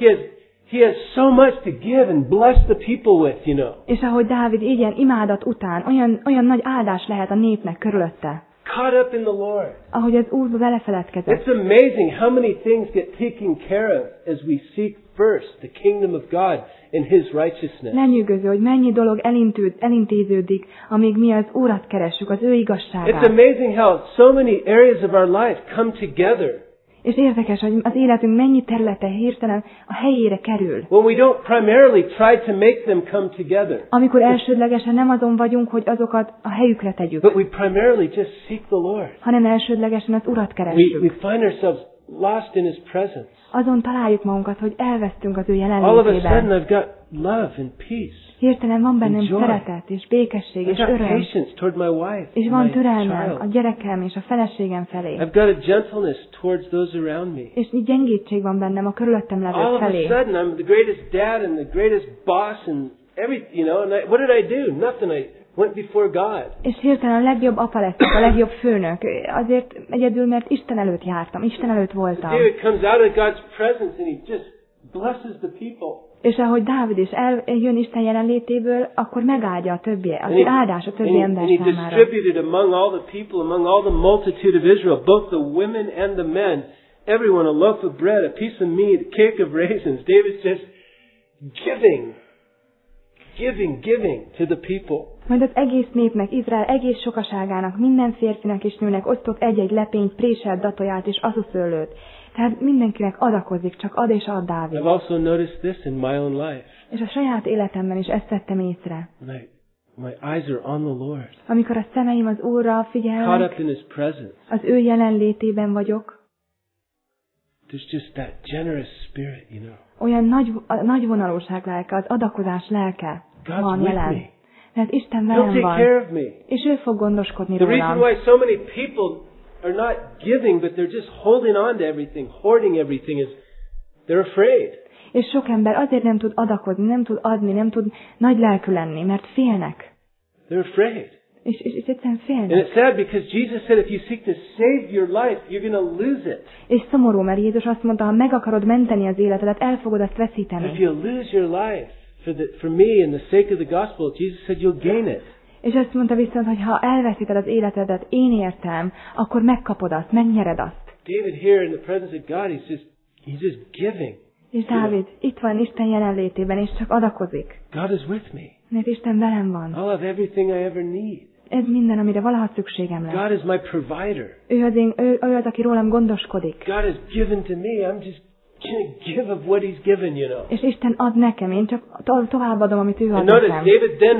he has so much to give and bless the people with, És ahogy Dávid ilyen imádat után, olyan nagy áldás lehet a népnek körülötte. Caught up in the Lord. Ahogy az Úrba belefeledkezett. It's amazing how many things get taken care of as we seek first the kingdom of God and His righteousness. Lenyűgöző, hogy mennyi dolog elintéződik, amíg mi az Urat keressük, az ő It's igazságát. amazing how so many areas of our life come together És érdekes, hogy az életünk mennyi területe hirtelen a helyére kerül. when we don't primarily try to make them come together, Amikor elsődlegesen nem azon vagyunk, hogy azokat a helyükre tegyük, but we primarily just seek the Lord. hanem elsődlegesen az Urat We keressük. find ourselves lost in His presence. Azon találjuk magunkat, hogy elvesztünk az ő All of a sudden jelenlétében. I've got love and peace. Hirtelen van bennem and joy. szeretet, és békesség, I've és got öröm, patience toward my wife, és and van my türelmem a child. gyerekem és a feleségem felé. I've got a gentleness towards those around me. És így gyengétség van bennem a körülöttem All levők of a felé. sudden I'm the greatest dad and the greatest boss and everything, and what did I do? Nothing. I went before God. És hirtelen a legjobb apa leszek, a legjobb főnök. Azért egyedül, mert Isten előtt jártam, Isten előtt voltam. David comes out of God's presence and he just blesses the people. És ahogy Dávid is eljön Isten jelenlétéből, akkor megáldja a többi, az áldás a többi ember he számára. distributed among all the people, among all the multitude of Israel, both the women and the men, everyone a loaf of bread, a piece of meat, a cake of raisins. David's just giving to the people. Majd az egész népnek, Izrael egész sokaságának, minden férfinak és nőnek osztott egy-egy lepényt, préselt datóját és azuszőlőt. Tehát mindenkinek adakozik, csak ad és ad Dávid. I've also noticed this in my own life. És a saját életemben is ezt tettem észre. My eyes are on the Lord. Amikor a szemeim az Úrra Caught figyelnek, up in His presence. az ő jelenlétében vagyok, There's just that generous spirit, you know. olyan nagy vonalúság lelke, az adakozás lelke God's van with jelen. me. Mert Isten He'll velem take van, care of me. és ő fog gondoskodni The reason rólam. why so many people are not giving, but they're just holding on to everything, hoarding everything, is they're afraid. És sok ember azért nem tud adakozni, nem tud adni, nem tud nagy lelkű lenni, mert félnek. They're afraid. És egyszerűen And félnek. it's sad because Jesus said if you seek to save your life, you're going to lose it. És szomorú, mert Jézus azt mondta, ha meg akarod menteni az életedet, el fogod azt If veszíteni. you lose your life for me and the sake of the gospel, Jesus said you'll gain it. És azt mondta viszont, hogy ha elveszíted az életedet, én értem, akkor megkapod azt, megnyered azt. David here in the presence of God, he's just giving. És Dávid itt van Isten jelenlétében, és csak adakozik. God is with me. Mert Isten velem van. I'll have everything I ever need. Ez minden, amire valaha szükségem lesz. God is my provider. Ő az, aki rólam gondoskodik. God has given to me. I'm just going to give of what He's given, you know. És Isten ad nekem, én csak továbbadom, amit ő ad And notice nekem. David then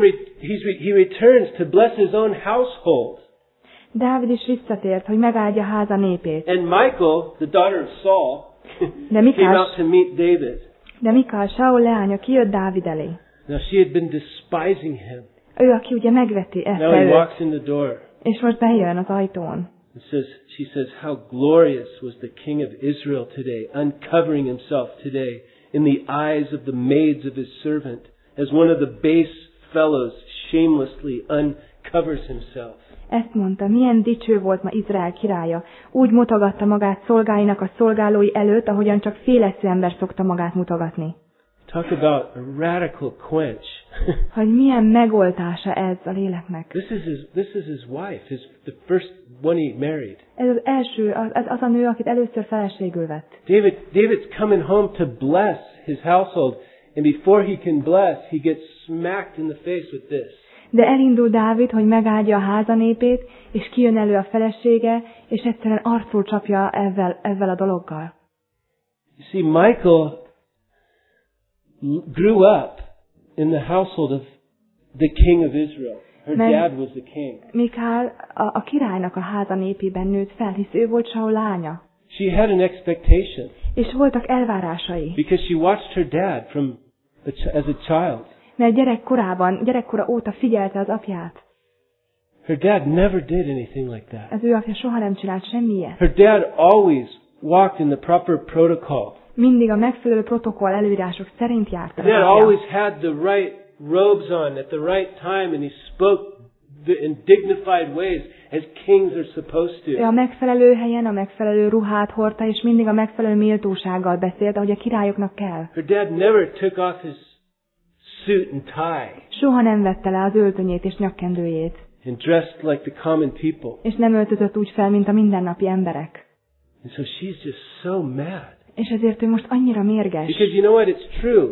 he returns to bless his own household. Dávid is visszatért, hogy megáldja háza népét. And Michal, the daughter of Saul, De came out to meet David. Mikál, Saul leánya kijött Dávid elé. Now she had been despising him. Ő, aki ugye megveti Now ezt he őt, walks in the door. és most bejön az ajtón. She says, how glorious was the king of Israel today, uncovering himself today in the eyes of the maids of his servant, as one of the base fellows shamelessly uncovers himself. Ezt mondta, milyen dicső volt ma Izrael királya. Úgy mutogatta magát szolgáinak a szolgálói előtt, ahogyan csak féleszű ember szokta magát mutogatni. Talk about a radical quench. Hogy milyen megoldása ez a léleknek. This is his wife, the first one he married. Ez az első, az a nő, akit először feleségül vett. David's coming home to bless his household, and before he can bless, he gets smacked in the face with this. De elindul Dávid, hogy megáldja a háza népét, és kijön elő a felesége, és egyszerűen arcul csapja ezzel a dologgal. You see, Michal grew up in the household of the king of Israel. Her dad was the king. Mikál a királynak a háza népében nőtt fel, hisz ő volt Saul lánya. She had an expectation. És voltak elvárásai. Because she watched her dad as a child. Mert gyerekkora óta figyelte az apját. Her dad never did anything like that. Az ő apja soha nem csinált semmi ilyet. Her dad always walked in the proper protocol. Mindig a megfelelő protokoll előírások szerint járt Her dad always had the right robes on at the right time, and he spoke in dignified ways as kings are supposed to. Ő a megfelelő helyen a megfelelő ruhát hordta, és mindig a megfelelő méltósággal beszélt, ahogy a királyoknak kell. Her dad never took off his suit and tie. Soha nem vette le az öltönyét és nyakkendőjét. And dressed like the common people. És nem öltözött úgy fel, mint a mindennapi emberek. And so she's just so mad. És ezért ő most annyira mérges. Because you know what? It's true.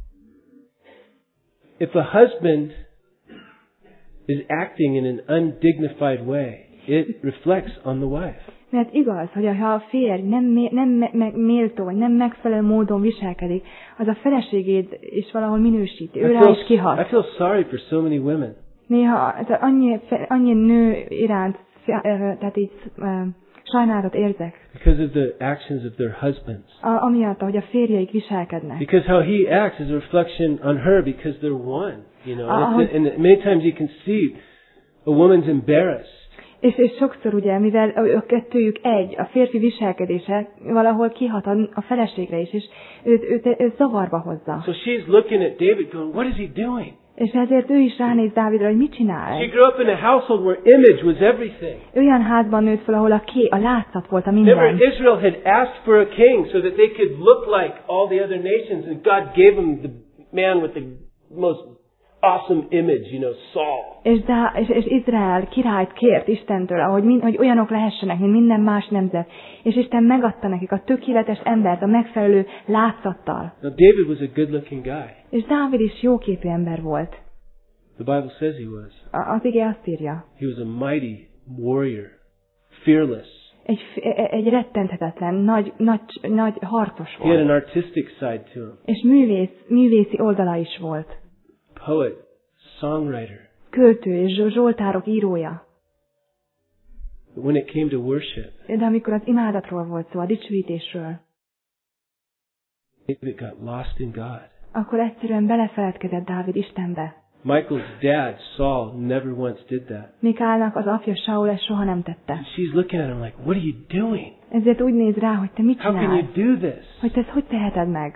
If a husband is acting in an undignified way, it reflects on the wife. Mert igaz, hogy ha a férj nem méltó, vagy nem megfelelő módon viselkedik, az a feleségét is valahol minősíti. Ő rá is kihat. I feel sorry for so many women. Néha annyi nő iránt, tehát így sajnálatot érzek. Because of the actions of their husbands. Amiatt, ahogy a férjeik viselkednek. Because how he acts is a reflection on her, because they're one. You know, and many times you can see a woman's embarrassed. És sokszor ugye, mivel a kettőjük egy, a férfi viselkedése valahol kihat a feleségre is, és őt zavarba hozza. So she's looking at David going, what is he doing? És ezért ő is ránéz Dávidra, hogy mit csinál. She grew up in a household where image was everything. Olyan házban nőtt fel, ahol a látszat volt a Remember, minden. Israel had asked for a king so that they could look like all the other nations, and God gave them the man with the most awesome image, Saul. És Izrael királyt kért Istentől, hogy olyanok lehessenek, mint minden más nemzet. És Isten megadta nekik a tökéletes embert a megfelelő látszattal. Now David was a good-looking guy. És Dávid is jóképű ember volt. The Bible says he was. Az ige azt írja. He was a mighty warrior, fearless. Egy rettenthetetlen, nagy harcos He had volt. an artistic side to him. És művészi oldala is volt. Poet, songwriter. Költő és zsoltárok írója. But when it came to worship, De amikor az imádatról volt szó, a dicsőítésről, David got lost in God. akkor egyszerűen belefeledkezett Dávid Istenbe. Michael's dad, Saul, never once did that. Mikálnak az apja Saul ezt soha nem tette. And she's looking at him like, what are you doing? Ezért úgy néz rá, hogy te mit How can you csinálsz, do this? hogy te ezt hogy teheted meg.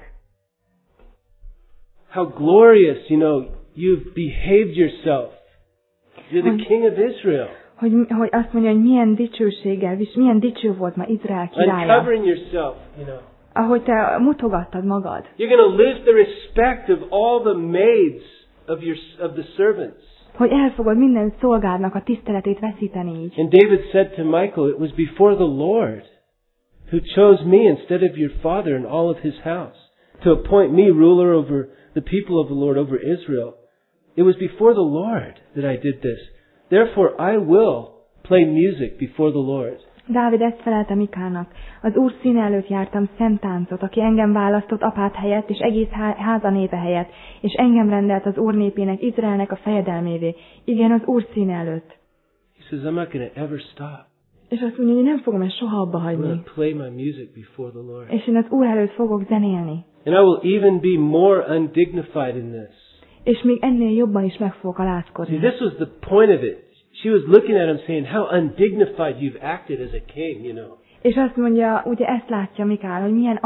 How glorious, you've behaved yourself. You're the king of Israel. Hogy azt mondja, hogy milyen dicsőséggel, milyen dicső volt ma Izrael királya. Uncovering yourself, Ahogy te mutogattad magad. You're going to lose the respect of all the maids of the servants. Hogy el fogod minden szolgádnak a tiszteletét veszíteni így. And David said to Michal, it was before the Lord who chose me instead of your father and all of his house to appoint me ruler over the people of the Lord, over Israel. It was before the Lord that I did this. Therefore I will play music before the Lord. Dávid ezt felelte Mikálnak. Az Úr színe előtt jártam szent táncot, aki engem választott apát helyett, és egész háza népe helyett, és engem rendelt az Úr népének, Izraelnek a fejedelmévé. Igen, az Úr színe előtt. He says, I'm not going to ever stop. És azt mondja, hogy nem fogom ezt soha abba I'm hagyni. going to play my music before the Lord. És én az Úr előtt fogok zenélni. And I will even be more undignified in this. És még ennél jobban is meg fogok See, alázkodni. this was the point of it. She was looking at him saying, how undignified you've acted as a king, És azt mondja, ugye ezt látja Mikál, hogy milyen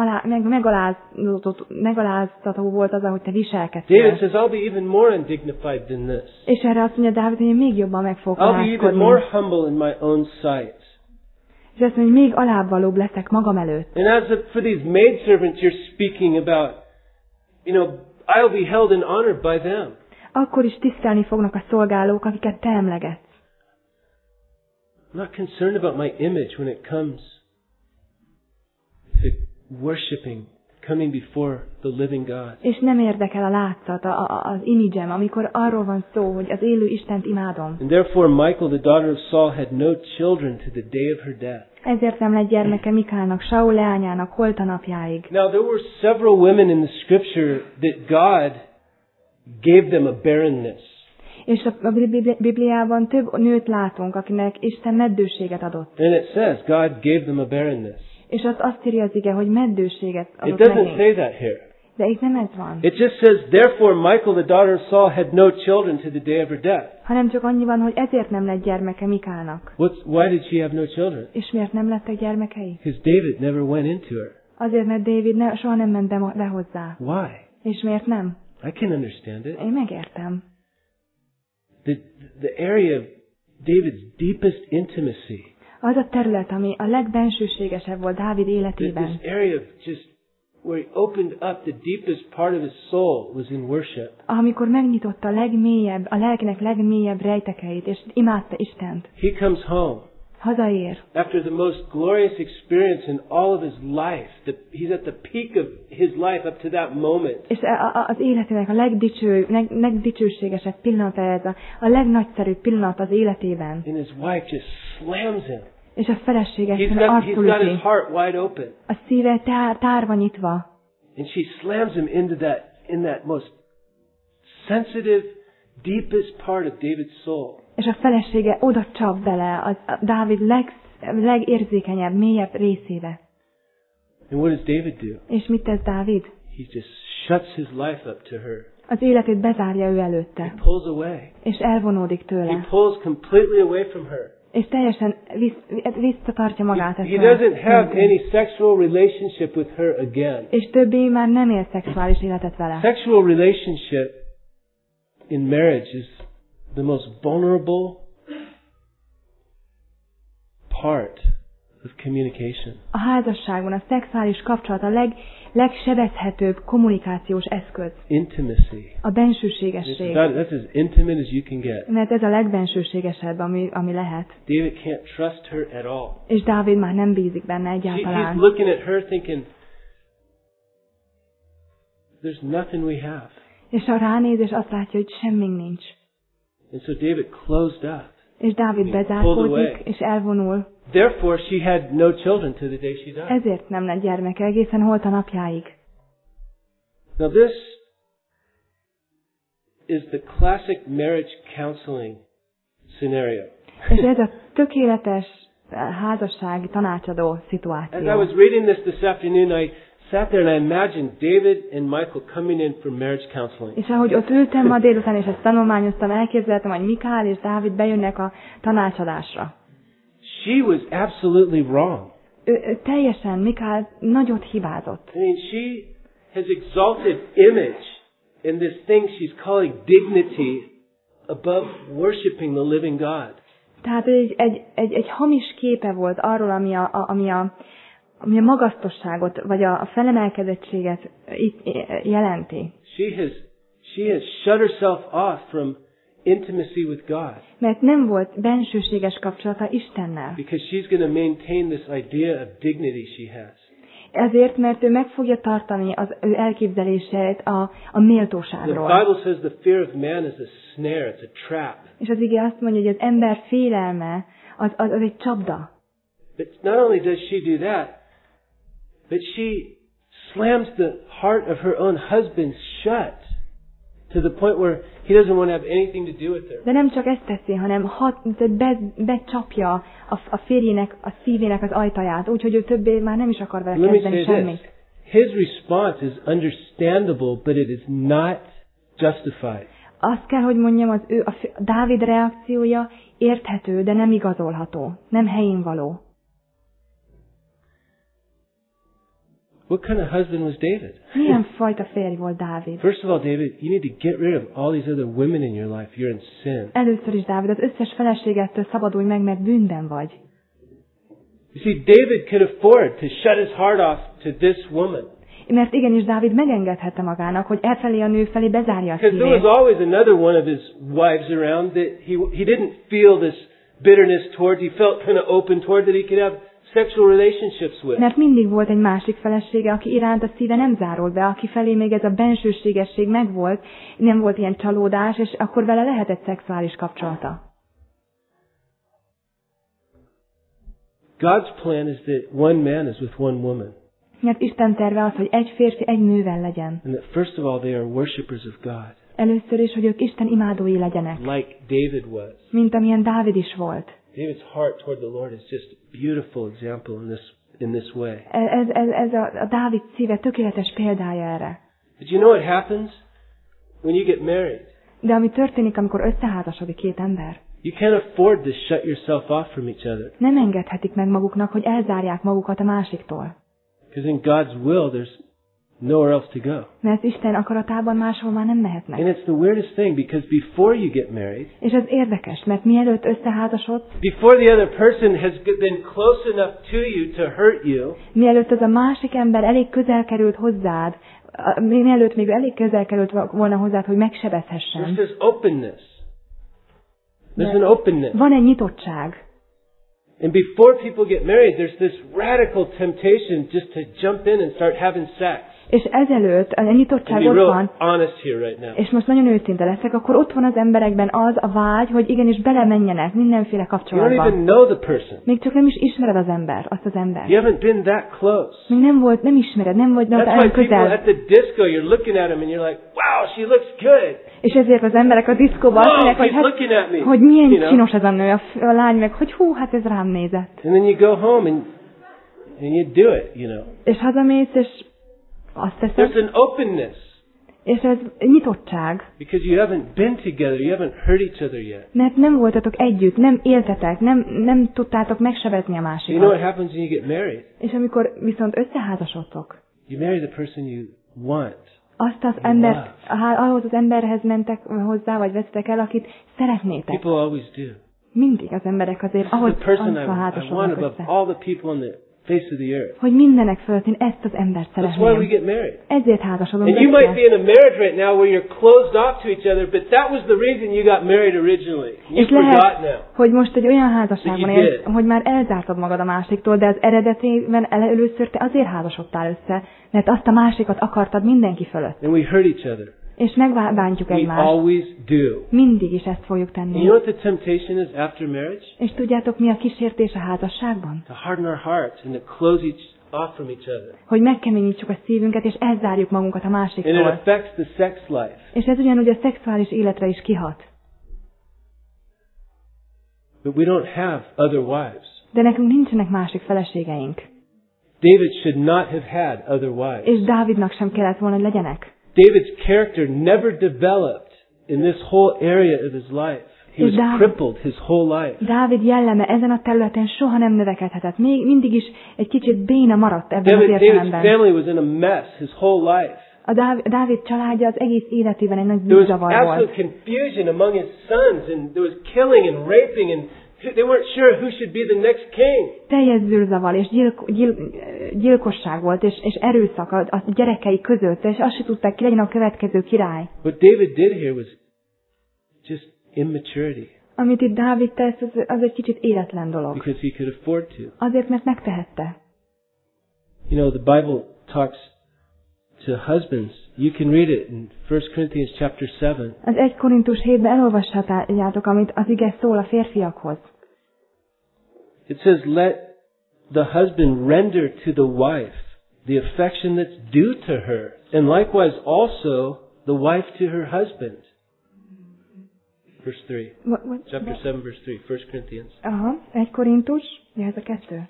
megaláztató volt az, ahogy te David viselkedtél. says, I'll be even more undignified than this. És erre azt mondja Dávid, hogy én még jobban meg fogok I'll be even alázkodni. more humble in my own sight. És azt mondja, hogy még alábbvalóbb leszek magam előtt. And for these maidservants you're speaking about, I'll be held in honor by them. Akkor is tisztelni fognak a szolgálók, akiket te emlegetsz. I'm not concerned about my image when it comes to worshiping, coming before the living God. És nem érdekel a látszat, az imidzsem, amikor arról van szó, hogy az élő Istent imádom. And therefore Michal, the daughter of Saul, had no children to the day of her death. Ezért nem lett gyermeke Mikálnak, Saul leányának holt a napjáig. Now there were several women in the scripture that God gave them a barrenness. És a Bibliában több nőt látunk, akinek Isten meddőséget adott. And it says God gave them a barrenness. És azt írja az ige, hogy meddőséget It adott doesn't nekik. say that here. De itt nem ez van. It just says, therefore Michal, the daughter of Saul, had no children to the day of her death. Hanem csak annyi van, hogy ezért nem lett gyermeke Mikálnak. Why did she have no children? És miért nem lettek gyermekei? Because David never went into her. Azért, mert David soha nem ment be hozzá. Why? És miért nem? I can understand it. Én megértem. The area of David's deepest intimacy. Az a terület, ami a legbensőségesebb volt Dávid életében. This area of just where he opened up the deepest part of his soul was in worship. Amikor megnyitotta a lelkének legmélyebb rejtekeit, és imádta Istent. He comes home. Hazaér. After the most glorious experience in all of his life, he's at the peak of his life up to that moment. És az életének a legdicsőségesebb pillanata ez, a legnagyszerűbb pillanat az életében. And his wife just slams him. És a felesége He's arcul got his üti. heart wide open. A szíve tárva nyitva. And she slams him in that most sensitive, deepest part of David's soul. És a felesége oda csap bele a Dávid legérzékenyebb, mélyebb részébe. And what does David do? És mit tesz Dávid? He just shuts his life up to her. Az életét bezárja ő He előtte. pulls away. És elvonódik He tőle. pulls completely away from her. És teljesen visszatartja magát He ettől. doesn't have any sexual relationship with her again. És többé már nem él szexuális életet vele. Sexual relationship in marriage is the most vulnerable part of communication. A házasságban a szexuális kapcsolat a legsebezhetőbb kommunikációs eszköz. Intimacy. A bensőségesség. That's as intimate as you can get. Mert ez a legbensőségesebb, ami lehet. David can't trust her at all. És Dávid már nem bízik benne He's egyáltalán. looking at her thinking, there's nothing we have. És a ránéz, és azt látja, hogy semmink nincs. And so David closed up. És Dávid bezárkózik, és elvonul. Therefore she had no children till the day she died. Ezért nem lett gyermeke egészen holt a napjáig. Now this is the classic marriage counseling scenario. És ez a tökéletes házassági tanácsadó szituáció. As I was reading this afternoon, I sat there and I imagined David and Michael coming in for marriage counseling. És ahogy ott ültem ma délután, és ezt tanulmányoztam, elképzeltem, hogy Mikál és Dávid bejönnek a tanácsadásra. She was absolutely wrong. Ő teljesen, Mikál nagyot hibázott. I mean, she has exalted image in this thing she's calling dignity above worshiping the living God. Tehát egy hamis képe volt arról, ami a magasztosságot, vagy a felemelkedettséget jelenti. She has shut herself off from intimacy with God. Mert nem volt bensőséges kapcsolata Istennel. Because she's going to maintain this idea of dignity she has. Ezért, mert ő meg fogja tartani az ő elképzeléseit a méltóságról. The Bible says the fear of man is a snare, it's a trap. És az ige azt mondja, hogy az ember félelme az egy csapda. But not only does she do that, but she slams the heart of her own husband shut to the point where he doesn't want to have anything to do with her. De nem csak ezt teszi, hanem becsapja a férjének, a szívének az ajtaját, úgyhogy ő többé már nem is akar vele kezdeni semmit. His response is understandable, but it is not justified. Azt kell, hogy mondjam, a Dávid reakciója érthető, de nem igazolható, nem helyén való. What kind of husband was David? Milyen fajta férj volt Dávid? First of all, David, you need to get rid of all these other women in your life. You're in sin. Először is, Dávid, az összes feleségettől szabadulj meg, mert bűnben vagy. You see, David could afford to shut his heart off to this woman. Mert igenis Dávid megengedhette magának, hogy elfelé a nő felé bezárja a Because there was szívét. always another one of his wives around that he didn't feel this bitterness towards. He felt kind of open towards that he could have sexual relationships with. Mert mindig volt egy másik felesége, aki iránt a szíve nem zárolt be, aki felé még ez a bensőségesség megvolt, nem volt ilyen csalódás, és akkor vele lehetett szexuális kapcsolata. God's plan is that one man is with one woman. Mert Isten terve az, hogy egy férfi egy nővel legyen. And that first of all they are worshippers of God. Először is, hogy ők Isten imádói legyenek. Like David was. Mint amilyen Dávid is volt. David's heart toward the Lord is just a beautiful example in this way. Ez a Dávid szíve tökéletes példája erre. But you know what happens when you get married? De ami történik, amikor összeházasodik két ember? You can't afford to shut yourself off from each other. Nem engedhetik meg maguknak, hogy elzárják magukat a másiktól. Because in God's will there's nowhere else to go. Mert Isten akaratában máshol már nem mehetnek. And it's the weirdest thing because before you get married, És ez érdekes, mert mielőtt összeházasodsz, before the other person has been close enough to you to hurt you, mielőtt az a másik ember elég közel került hozzád, mielőtt még elég közel került volna hozzád, hogy megsebezhessen. there's this openness. There's an openness. Van egy nyitottság. And before people get married, there's this radical temptation just to jump in and start having sex. És ezelőtt a nyitottság And be ott real van, honest here right now. és most nagyon őszinte leszek, akkor ott van az emberekben az a vágy, hogy igenis belemenjenek mindenféle You don't kapcsolatba. even know the person. Még csak nem is ismered az ember, azt az embert. You haven't been that close. Még nem ismered, nem vagy That's why olyan people közel. at the disco, you're looking at them and you're like, wow, she looks good. És ezért az emberek a diszkóban azt mondják, hogy, she's looking at me. hogy milyen You know? csinos ez a nő, a lány meg, hogy hú, hát ez rám nézett. And then you go home and you do it, you know. És hazamész, és azt There's teszed, an openness és ez nyitottság. because you haven't been together, you haven't hurt each other yet. Mert nem voltatok együtt, nem éltetek, nem tudtátok megsebezni a You know másikat. what happens when you get married? És amikor viszont összeházasodtok, You marry the person you want ahhoz az emberhez mentek hozzá, vagy veszitek el, akit szeretnétek. People always do. Mindig az emberek azért, ahhoz The person I házasodnak want above össze. all the people on the face of the earth. Hogy mindenek fölött én ezt az embert That's why we szeretném. get married. Ezért házasodunk And you might be össze. in a marriage right now where you're closed off to each other, but that was the reason you got married originally. You És forgot lehet, now. hogy most egy olyan házasságban That you élsz, did. hogy már elzártad magad a másiktól, de az eredetében először te azért házasodtál össze, mert azt a másikat akartad mindenki fölött. And we hurt each other. És megbántjuk We egymást. always do. Mindig is ezt fogjuk And tenni. you know what the temptation is after marriage? És tudjátok, mi a kísértés a házasságban? To harden our hearts and to close off from each other. Hogy megkeményítsük a szívünket, és elzárjuk magunkat a And it másiktól. affects the sex life. És ez ugyanúgy a szexuális életre is kihat. But we don't have other wives. De nekünk nincsenek másik feleségeink. David should not have had other wives. És Dávidnak sem kellett volna, hogy legyenek. David's character never developed in this whole area of his life. He was crippled his whole life. Dávid jelleme ezen a területen soha nem növekedhetett. Még mindig is egy kicsit béna maradt ebben az David's értelemben. family was in a mess his whole life. A Dávid családja az egész életében egy nagy There was bűnzavar absolute volt. confusion among his sons, and there was killing and raping, and they weren't sure who should be the next king. Teljes zűrzavar és gyilkosság volt, és erőszak a gyerekei között, és azt se tudták, ki legyen a következő király. What David did here was just immaturity, Amit itt Dávid tesz, az egy kicsit életlen dolog. because he could afford to. Azért, mert megtehette. You know, the Bible talks to husbands. You can read it in 1 Corinthians chapter 7. Az 1 Korintus 7-ben elolvashatjátok, amit az ige szól a férfiakhoz. It says, let the husband render to the wife the affection that's due to her, and likewise also the wife to her husband. Verse 3. Chapter 7, verse 3. 1 Corinthians. Aha, 1 Korintus, ez a 2.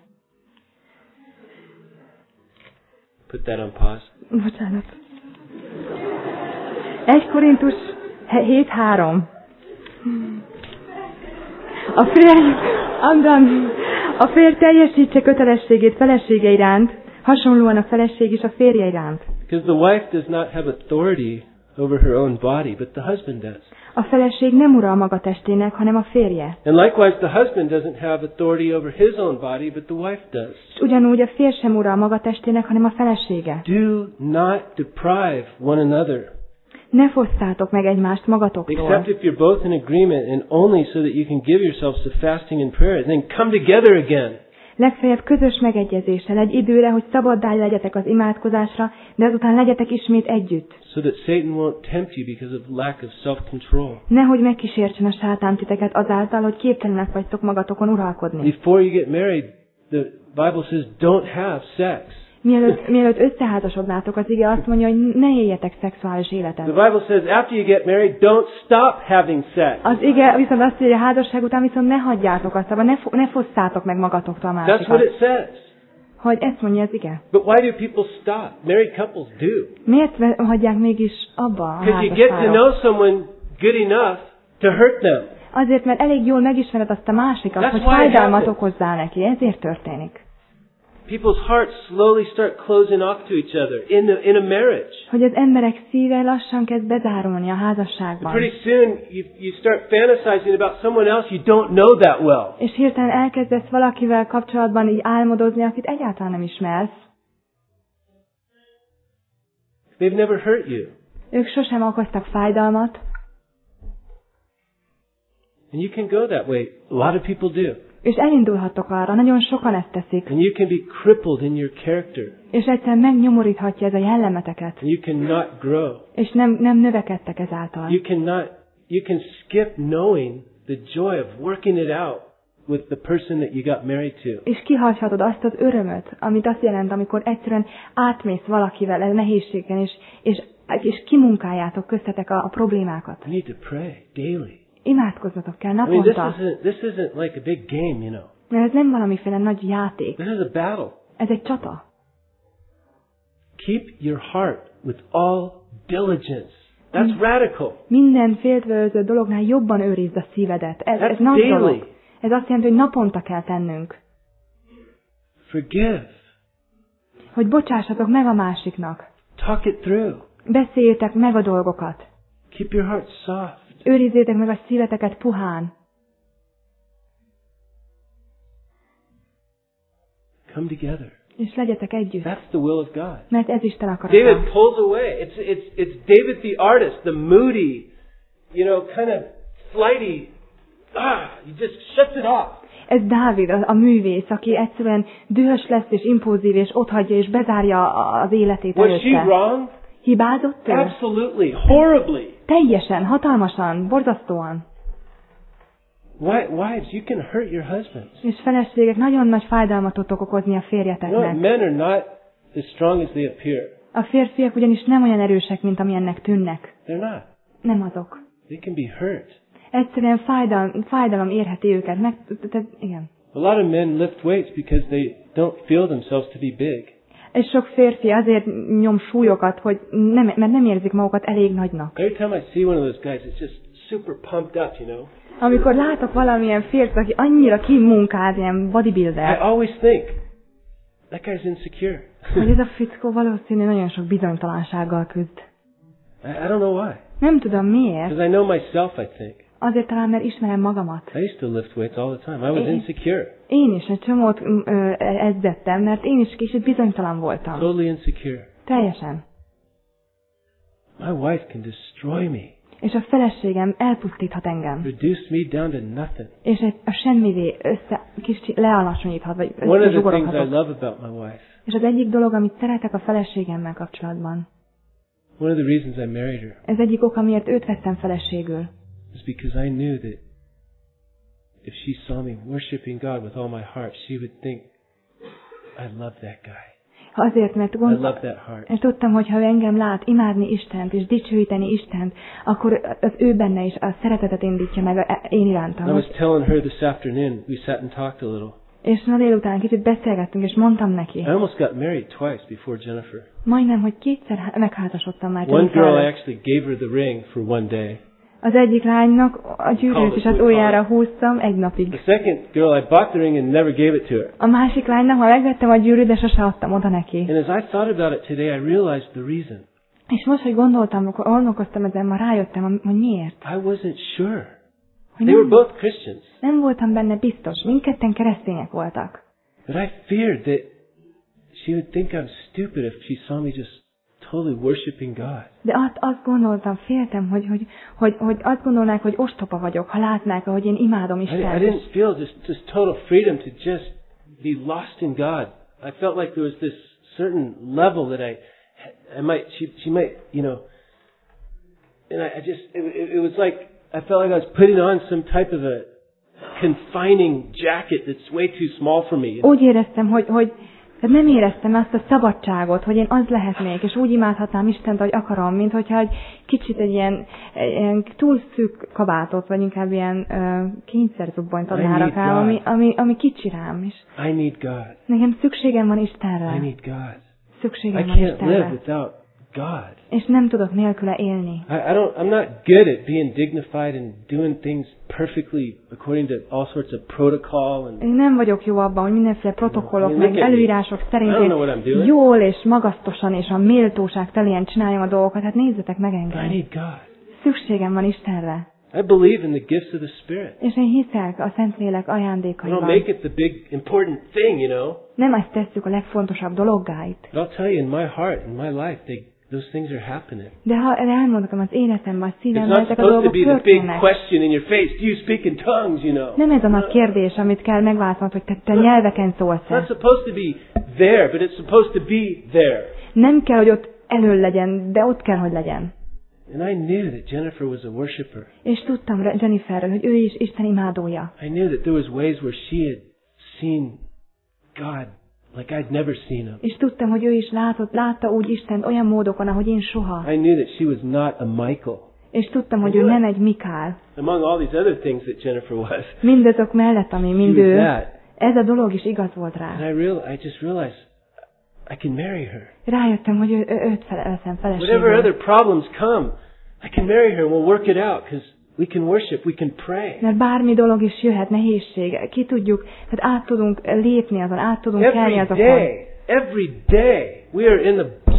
Put that on pause. Bocsánat. 1 Korintus 7:3. A férj teljesítse kötelességét felesége iránt, hasonlóan a feleség is a férje iránt. Because the wife does not have authority over her own body, but the husband does. A feleség nem ura a maga testének, hanem a férje. And likewise, the husband doesn't have authority over his own body, but the wife does. És ugyanúgy a férj sem ura a maga testének, hanem a felesége. Do not deprive one another, Ne fosztátok meg egymást magatoktól. except if you're both in agreement, and only so that you can give yourselves to fasting and prayer, and then come together again. Legfeljebb közös megegyezéssel egy időre, hogy szabaddá legyetek az imádkozásra, de azután legyetek ismét együtt. So that Satan won't tempt you because of lack of self-control. Nehogy megkísértsen a sátán titeket azáltal, hogy képtelenek vagytok magatokon uralkodni. Before you get married, the Bible says don't have sex. Mielőtt összeházasodnátok, az ige azt mondja, hogy ne éljetek szexuális életet. The Bible says after you get married, don't stop having sex. Az ige viszont azt mondja, hogy a házasság után viszont ne hagyjátok azt, ne fosztátok meg magatoktól a That's what másikat. it says. Hogy ezt mondja az ige. But why do people stop? Married couples do. Miért hagyják mégis abba a Because you get to know házasságot? someone good enough to hurt them. Azért, mert elég jól megismered azt a másikat, That's hogy why it fájdalmat happens. okozzál neki. Ezért történik. People's hearts slowly start closing off to each other in a marriage. Hogy az emberek szíve lassan kezd bezárulni a And házasságban. pretty soon you start fantasizing about someone else you don't know that well. És hirtelen elkezdesz valakivel kapcsolatban így álmodozni, akit egyáltalán nem ismersz. They've never hurt you. Ők sosem okoztak fájdalmat, And you can go that way. A lot of people do. és elindulhattok arra, nagyon sokan ezt teszik, And you can be crippled in your character. és egyszerűen megnyomoríthatja ez a jellemeteket, And you cannot grow. és nem növekedtek ezáltal. You can skip knowing the joy of working it out with the person that you got married to. És kihagyhatod azt az örömöt, amit azt jelent, amikor egyszerűen átmész valakivel a nehézségen, és kimunkáljátok köztetek a problémákat. You need to pray daily. Imádkozzatok kell I mean, naponta. this isn't like a big game, you know. Mert ez nem valamiféle nagy játék. This is a battle. Ez egy csata. Keep your heart with all diligence. That's radical. Minden féltőző dolognál jobban őrizd a szívedet. Ez That's nagy daily. dolog. Ez azt jelenti, hogy naponta kell tennünk. Forgive. Hogy bocsássatok meg a másiknak. Talk it through. Beszéljétek meg a dolgokat. Keep your heart soft. Őrizzétek meg a szíveteket puhán. Come together. És legyetek együtt. That's the will of God. Mert ez Isten akarata. David pulls away. It's David the artist, the moody, kind of flighty. He just shuts it off. Ez Dávid, a művész, aki egyszerűen dühös lesz és impulzív, és otthagyja és bezárja az életét Was előtte. she wrong? Hibázott ő? Absolutely, horribly. Teljesen, hatalmasan, borzasztóan. Wives, you can hurt your husbands. És feleségek, nagyon nagy fájdalmat tudtok okozni a férjeteknek. Men are not as strong as they appear. A férfiak ugyanis nem olyan erősek, mint amilyennek tűnnek. They're not. Nem azok. They can be hurt. Egyszerűen fájdalom érheti őket. Igen. A lot of men lift weights because they don't feel themselves to be big. És sok férfi azért nyom súlyokat, mert nem érzik magukat elég nagynak. Every time I see one of those guys, it's just super pumped up, Amikor látok valamilyen férfit, aki annyira kimunkáz, ilyen bodybuilder. I always think, that guy's insecure. Hogy ez a fickó valószínű nagyon sok bizonytalansággal küzd. I don't know why. Nem tudom miért. Because I know myself, I think. Azért talán, mert ismerem magamat. I used to lift weights all the time. I was insecure. Én is egy csomót edzettem, mert én is kicsit bizonytalan voltam. Totally insecure. Teljesen. My wife can destroy me. És a feleségem elpusztíthat engem. Reduce me down to nothing. És a semmivé lealacsonyíthat, vagy One of the things I zsugoroghatott. love about my wife. És az egyik dolog, amit szeretek a feleségemmel kapcsolatban. One of the reasons I married her. Ez egyik oka, miért őt vettem feleségül. Is because I knew that if she saw me worshiping God with all my heart, she would think, I love that guy. Azért, mert I love that heart. és tudtam, hogy ha ő engem lát imádni Istent és dicsőíteni Istent, akkor az ő benne is a szeretetet indítja meg én irántam. I was telling her this afternoon, we sat and talked a little. És ma délután kicsit beszélgettünk, és mondtam neki. I almost got married twice before Jennifer. Majdnem, hogy kétszer megházasodtam már One girl I Jenniferrel. actually gave her the ring for one day. Az egyik lánynak a gyűrűt is az ujjára húztam egy napig. The second girl, I bought the ring and never gave it to her. A másik lánynak már megvettem a gyűrűt, de sose adtam oda neki. And as I thought about it today, I realized the reason. És most, hogy gondolkoztam ezen, már rájöttem, hogy miért. I wasn't sure. Hogy They were both Christians. nem voltam benne biztos. Mindketten keresztények voltak. But I feared that she would think I'm stupid if she saw me just totally worshiping God. De azt gondoltam, féltem, hogy azt gondolnák, hogy ostoba vagyok, ha látnák, hogy én imádom I Istent. didn't feel this total freedom to just be lost in God. I felt like there was this certain level that she might, and I just, it was like, I felt like I was putting on some type of a confining jacket that's way too small for me. Úgy éreztem, hogy nem éreztem azt a szabadságot, hogy én az lehetnék, és úgy imádhatnám Istent, ahogy akarom, mint hogyha egy kicsit egy ilyen túl szűk kabátot, vagy inkább ilyen kényszerzubbonyt adnának rám, ami kicsi rám is. I need God. Nekem szükségem van Istenre. I need God. Szükségem I van can't live Istenre. without God. És nem tudok nélküle élni. I'm not good at being dignified and doing things perfectly according to all sorts of protocol and Én nem vagyok jó abban, hogy mindenféle protokollok, meg előírások szerint én jól és magasztosan és a méltóság teljen csináljam a dolgokat. Hát nézzetek meg I engem. need God. Szükségem van Istenre. I believe in the gifts of the Spirit. És én hiszek a Szentlélek We don't ajándékaiban. make it the big important thing, Nem ezt tesszük a legfontosabb dologgá itt. But I'll tell you, in my heart, in my life, those things are happening. De ha elmondom az életemben, a It's szívemben, not ezek a supposed to dolgok be the big történnek. question in your face. Do you speak in tongues, Nem ez a nagy kérdés, amit kell megválaszolnod, hogy te nyelveken It's not szólsz-e. supposed to be there, but it's supposed to be there. Nem kell, hogy ott elől legyen, de ott kell, hogy legyen. And I knew that Jennifer was a worshiper. És tudtam Jenniferről, hogy ő is Isten imádója. I knew that there was ways where she had seen God like I'd never seen him. És tudtam, hogy ő is látta úgy Istent olyan módokon, ahogy én soha. I knew that she was not a Michael. És tudtam, hogy ő nem egy Mikál. Among all these other things that Jennifer was, Mindazok mellett, ami mind she was ő, that. ez a dolog is igaz volt rá. And I just realized I can marry her. Rájöttem, hogy őt veszem Whatever feleségül. other problems come, I can marry her and we'll work it out because we can worship, we can pray. Mert bármi dolog is jöhet, nehézség, ki tudjuk, hát át tudunk lépni azon, át tudunk kelni azokon. Every day, we are in the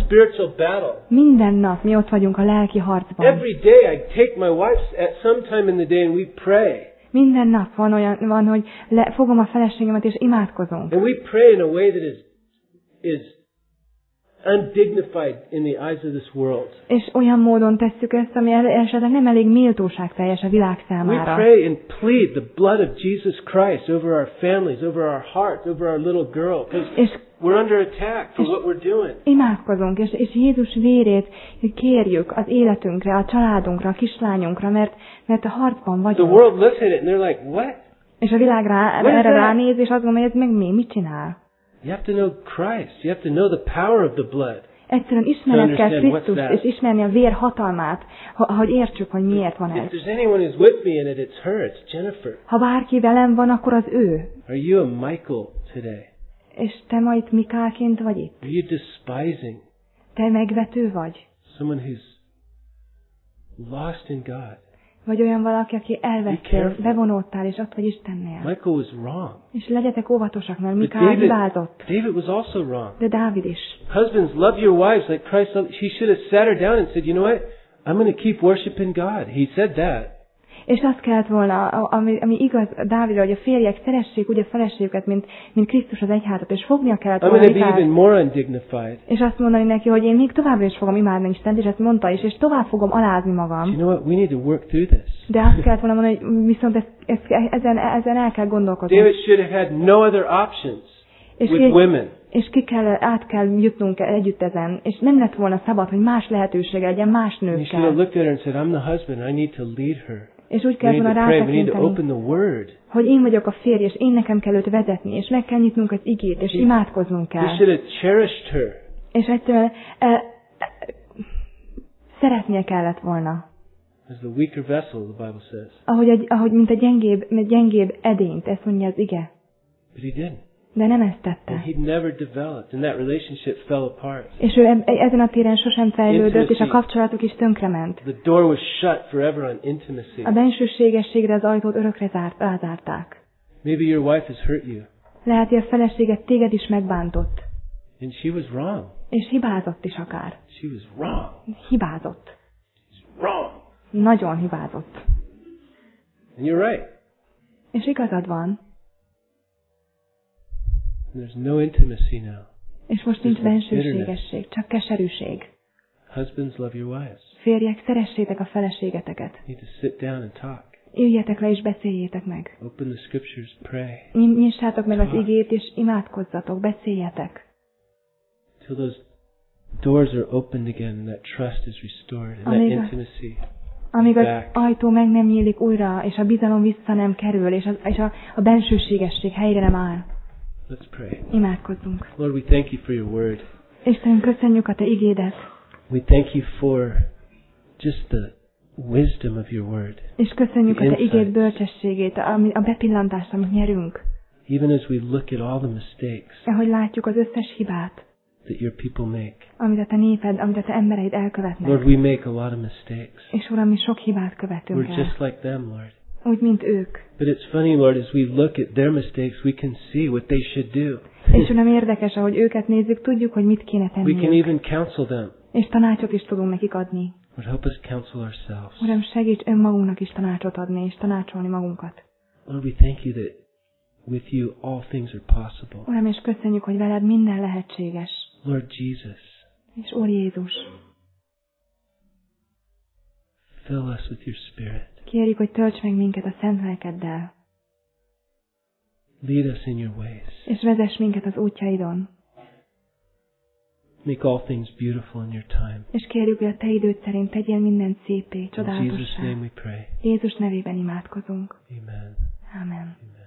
spiritual battle. Minden nap mi ott vagyunk a lelki harcban. Every day I take my wife at some time in the day and we pray. Minden nap van, hogy fogom a feleségemet és imádkozunk. And we pray in a way that is undignified in the eyes of this world. És olyan módon tesszük ezt, ami esetleg nem elég méltóságteljes a világ számára. We pray and plead the blood of Jesus Christ over our families, over our hearts, over our little girl, because we're under attack for what we're doing. Imádkozunk, és Jézus vérét kérjük az életünkre, a családunkra, a kislányunkra, mert a harcban vagyunk. The world looks at it and they're like, what? És a világ erre ránéz, és azt gondolja, hogy ez meg mit csinál? You have to know Christ. You have to know the power of the blood. Egyszerűen ismerned kell Krisztust, és ismerni a vér hatalmát, hogy értsük, hogy miért van ez. If there's anyone who's with me in it, it's her, it's Jennifer. Ha bárki velem van, akkor az ő. Are you a Michael today? És te ma itt Mikálként vagy itt? Are you despising Te megvető vagy? someone who's lost in God? Vagy olyan valaki, aki elvettél, bevonódtál, és ott vagy Istennél. Michael was wrong. És legyetek óvatosak, mert Mikál hibázott. David was also wrong. De Dávid is. Husbands, love your wives like Christ loved. He should have sat her down and said, you know what? I'm going to keep worshiping God. He said that. És azt kellett volna, ami igaz Dávidra, hogy a férjek szeressék úgy a feleségüket, mint Krisztus az egyházat, és fognia kellett volna Mikát, és azt mondani neki, hogy én még továbbra is fogom imádni Istent, és ezt mondta is, és tovább fogom alázni magam. You know what? We need to work through this. De azt kellett volna mondani, hogy viszont ezen el kell gondolkodni. David should have had no other options with women. És át kell jutnunk együtt ezen, és nem lett volna szabad, hogy más lehetősége legyen más He should have nőkkel. looked at her and said, I'm the husband. I need to lead her. És úgy We kell need volna to pray. We need to open rátekinteni, the Word. hogy én vagyok a férj, és én nekem kell őt vezetni, és meg kell nyitnunk az igét, és imádkoznunk He kell. should have cherished her. És egyszerűen szeretnie kellett volna. As the weaker vessel, the Bible says. Ahogy mint a gyengébb edényt, ezt mondja az ige. But he didn't. De nem ezt tette. And he never developed, and that relationship fell apart. És ő ezen a téren sosem fejlődött, és a kapcsolatuk is tönkrement. The door was shut forever on intimacy. A bensőségességre az ajtót örökre rázárták. Maybe your wife has hurt you. Lehet, hogy a feleséget téged is megbántott. And she was wrong. És hibázott is akár. She was wrong. Hibázott. She's wrong. Nagyon hibázott. And you're right. És igazad van. There's no intimacy now. És most nincs bensőségesség, csak keserűség. Husbands, love your wives. Férjek, szeressétek a feleségeteket. You need to sit down and talk. Üljetek le és beszéljétek meg. Open the scriptures, pray. Nyissátok meg az igét, és imádkozzatok, beszéljetek. Till those doors are opened again and that trust is restored and that intimacy. Amíg az ajtó meg nem nyílik újra, és a bizalom vissza nem kerül, és a bensőségesség helyre nem áll. Let's pray. Imádkozzunk. Lord, we thank you for your word. Istenünk, köszönjük a te igédet. We thank you for just the wisdom of your word. És köszönjük a te igéd bölcsességét, a bepillantást, amit nyerünk. Even as we look at all the mistakes ahogy látjuk az összes hibát, that your people make. Amit a te néped, amit a te embereid elkövetnek. Lord, we make a lot of mistakes. És Uram, mi sok hibát követünk el. We're just like them, Lord. Úgy, mint ők. But it's funny, Lord, as we look at their mistakes, we can see what they should do. És Uram, érdekes, ahogy őket nézzük, tudjuk, hogy mit kéne tenniük. We can even counsel them. És tanácsot is tudunk nekik adni. Lord, help us counsel ourselves. Uram, segíts önmagunknak is tanácsot adni, és tanácsolni magunkat. Lord, we thank you that with you all things are possible. Uram, és köszönjük, hogy veled minden lehetséges. Lord Jesus. És Úr Jézus. Fill us with your Spirit. Kérjük, hogy tölts meg minket a szent lelkeddel. Lead us in your ways. És vezess minket az útjaidon. Make all things beautiful in your time. És kérjük, hogy a te időd szerint tegyél mindent szépé, csodálatossá. In Jesus' name we pray. Jézus nevében imádkozunk. Amen. Amen. Amen.